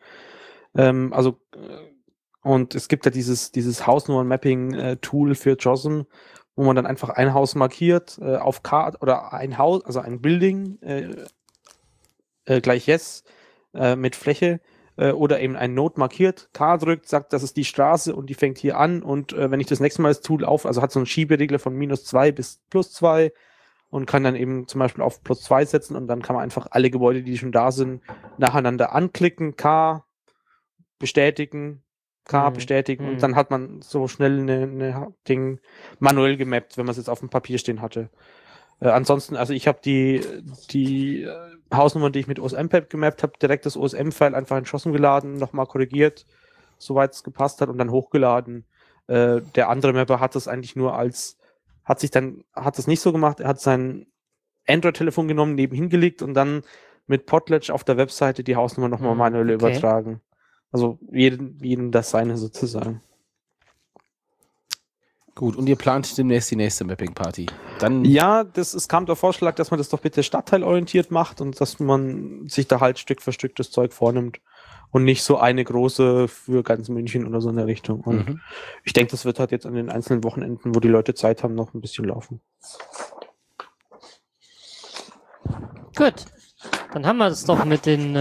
Und es gibt ja dieses Hausnummern-Mapping-Tool für JOSM, wo man dann einfach ein Haus markiert, auf Karte oder ein Haus, also ein Building, gleich Yes, mit Fläche, oder eben ein Node markiert, K drückt, sagt, das ist die Straße und die fängt hier an und wenn ich das nächste Mal das Tool also hat so einen Schieberegler von -2 bis +2 und kann dann eben zum Beispiel auf +2 setzen und dann kann man einfach alle Gebäude, die schon da sind, nacheinander anklicken, K bestätigen, K bestätigen und dann hat man so schnell eine Ding manuell gemappt, wenn man es jetzt auf dem Papier stehen hatte. Ansonsten, also ich habe die Hausnummern, die ich mit OSM-Pep gemappt habe, direkt das OSM-File einfach in JOSM geladen, nochmal korrigiert, soweit es gepasst hat und dann hochgeladen. Der andere Mapper hat das eigentlich nur hat das nicht so gemacht, er hat sein Android-Telefon genommen, nebenhin gelegt und dann mit Potlatch auf der Webseite die Hausnummer nochmal manuell übertragen. Also jedem das seine sozusagen. Gut, und ihr plant demnächst die nächste Mapping-Party. Dann ja, es kam der Vorschlag, dass man das doch bitte stadtteilorientiert macht und dass man sich da halt Stück für Stück das Zeug vornimmt und nicht so eine große für ganz München oder so in der Richtung. Und ich denke, das wird halt jetzt an den einzelnen Wochenenden, wo die Leute Zeit haben, noch ein bisschen laufen. Gut, dann haben wir das doch mit den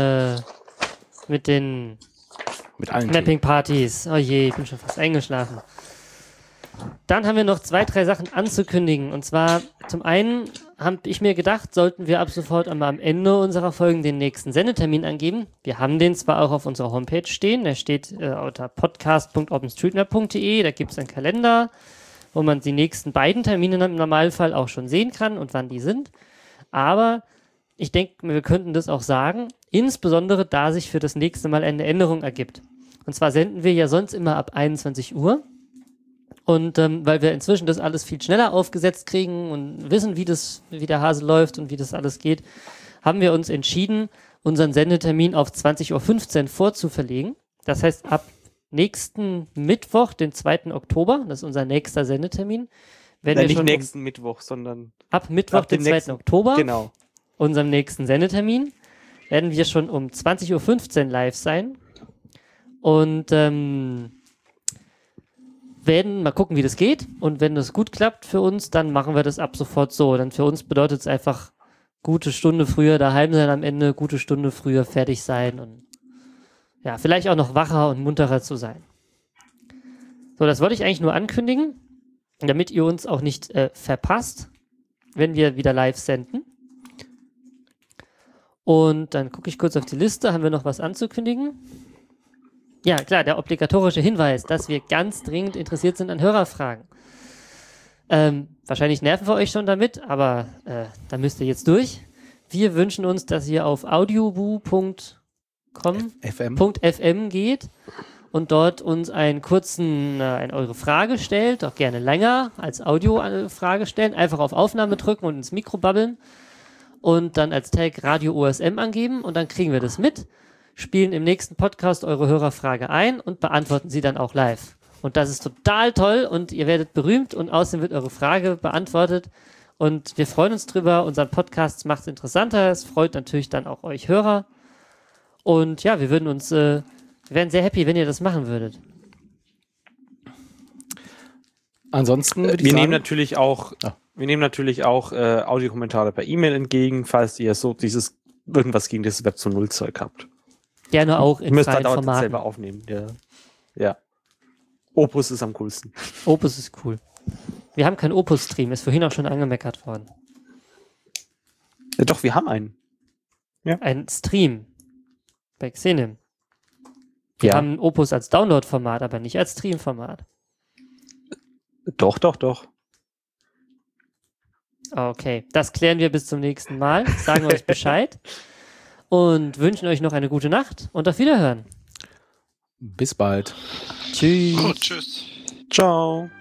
allen Mapping-Partys. Oh je, ich bin schon fast eingeschlafen. Dann haben wir noch 2, 3 Sachen anzukündigen. Und zwar zum einen habe ich mir gedacht, sollten wir ab sofort einmal am Ende unserer Folgen den nächsten Sendetermin angeben. Wir haben den zwar auch auf unserer Homepage stehen, der steht unter podcast.openstreetmap.de, da gibt es einen Kalender, wo man die nächsten beiden Termine im Normalfall auch schon sehen kann und wann die sind. Aber ich denke, wir könnten das auch sagen, insbesondere da sich für das nächste Mal eine Änderung ergibt. Und zwar senden wir ja sonst immer ab 21 Uhr. Und weil wir inzwischen das alles viel schneller aufgesetzt kriegen und wissen, wie der Hase läuft und wie das alles geht, haben wir uns entschieden, unseren Sendetermin auf 20.15 Uhr vorzuverlegen. Das heißt, ab nächsten Mittwoch, den 2. Oktober, das ist unser nächster Sendetermin. Nicht nächsten Mittwoch, sondern ab Mittwoch, den 2. Oktober, genau, unserem nächsten Sendetermin, werden wir schon um 20.15 Uhr live sein. Und werden mal gucken, wie das geht. Und wenn das gut klappt für uns, dann machen wir das ab sofort so. Dann für uns bedeutet es einfach gute Stunde früher daheim sein am Ende, gute Stunde früher fertig sein und ja, vielleicht auch noch wacher und munterer zu sein. So, das wollte ich eigentlich nur ankündigen, damit ihr uns auch nicht verpasst, wenn wir wieder live senden. Und dann gucke ich kurz auf die Liste. Haben wir noch was anzukündigen? Ja, klar, der obligatorische Hinweis, dass wir ganz dringend interessiert sind an Hörerfragen. Wahrscheinlich nerven wir euch schon damit, aber da müsst ihr jetzt durch. Wir wünschen uns, dass ihr auf audiobu.com.fm geht und dort uns eure Frage stellt, auch gerne länger als Audio-Frage stellen, einfach auf Aufnahme drücken und ins Mikro babbeln und dann als Tag Radio OSM angeben und dann kriegen wir das mit. Spielen im nächsten Podcast eure Hörerfrage ein und beantworten sie dann auch live. Und das ist total toll und ihr werdet berühmt und außerdem wird eure Frage beantwortet und wir freuen uns drüber. Unseren Podcast macht es interessanter, es freut natürlich dann auch euch Hörer und ja, wir wären sehr happy, wenn ihr das machen würdet. Ansonsten würde ich wir sagen, nehmen natürlich auch Audiokommentare per E-Mail entgegen, falls ihr so irgendwas gegen das Web 2.0 Zeug habt. Gerne auch in müsst freien halt Formaten. Selber aufnehmen. Ja. Opus ist am coolsten. Opus ist cool. Wir haben keinen Opus-Stream, ist vorhin auch schon angemeckert worden. Ja, doch, wir haben einen. Ja. Ein Stream bei Xenim. Wir haben Opus als Download-Format, aber nicht als Stream-Format. Doch. Okay, das klären wir bis zum nächsten Mal. Sagen euch Bescheid. Und wünschen euch noch eine gute Nacht und auf Wiederhören. bis bald. Tschüss. Oh, tschüss. Ciao.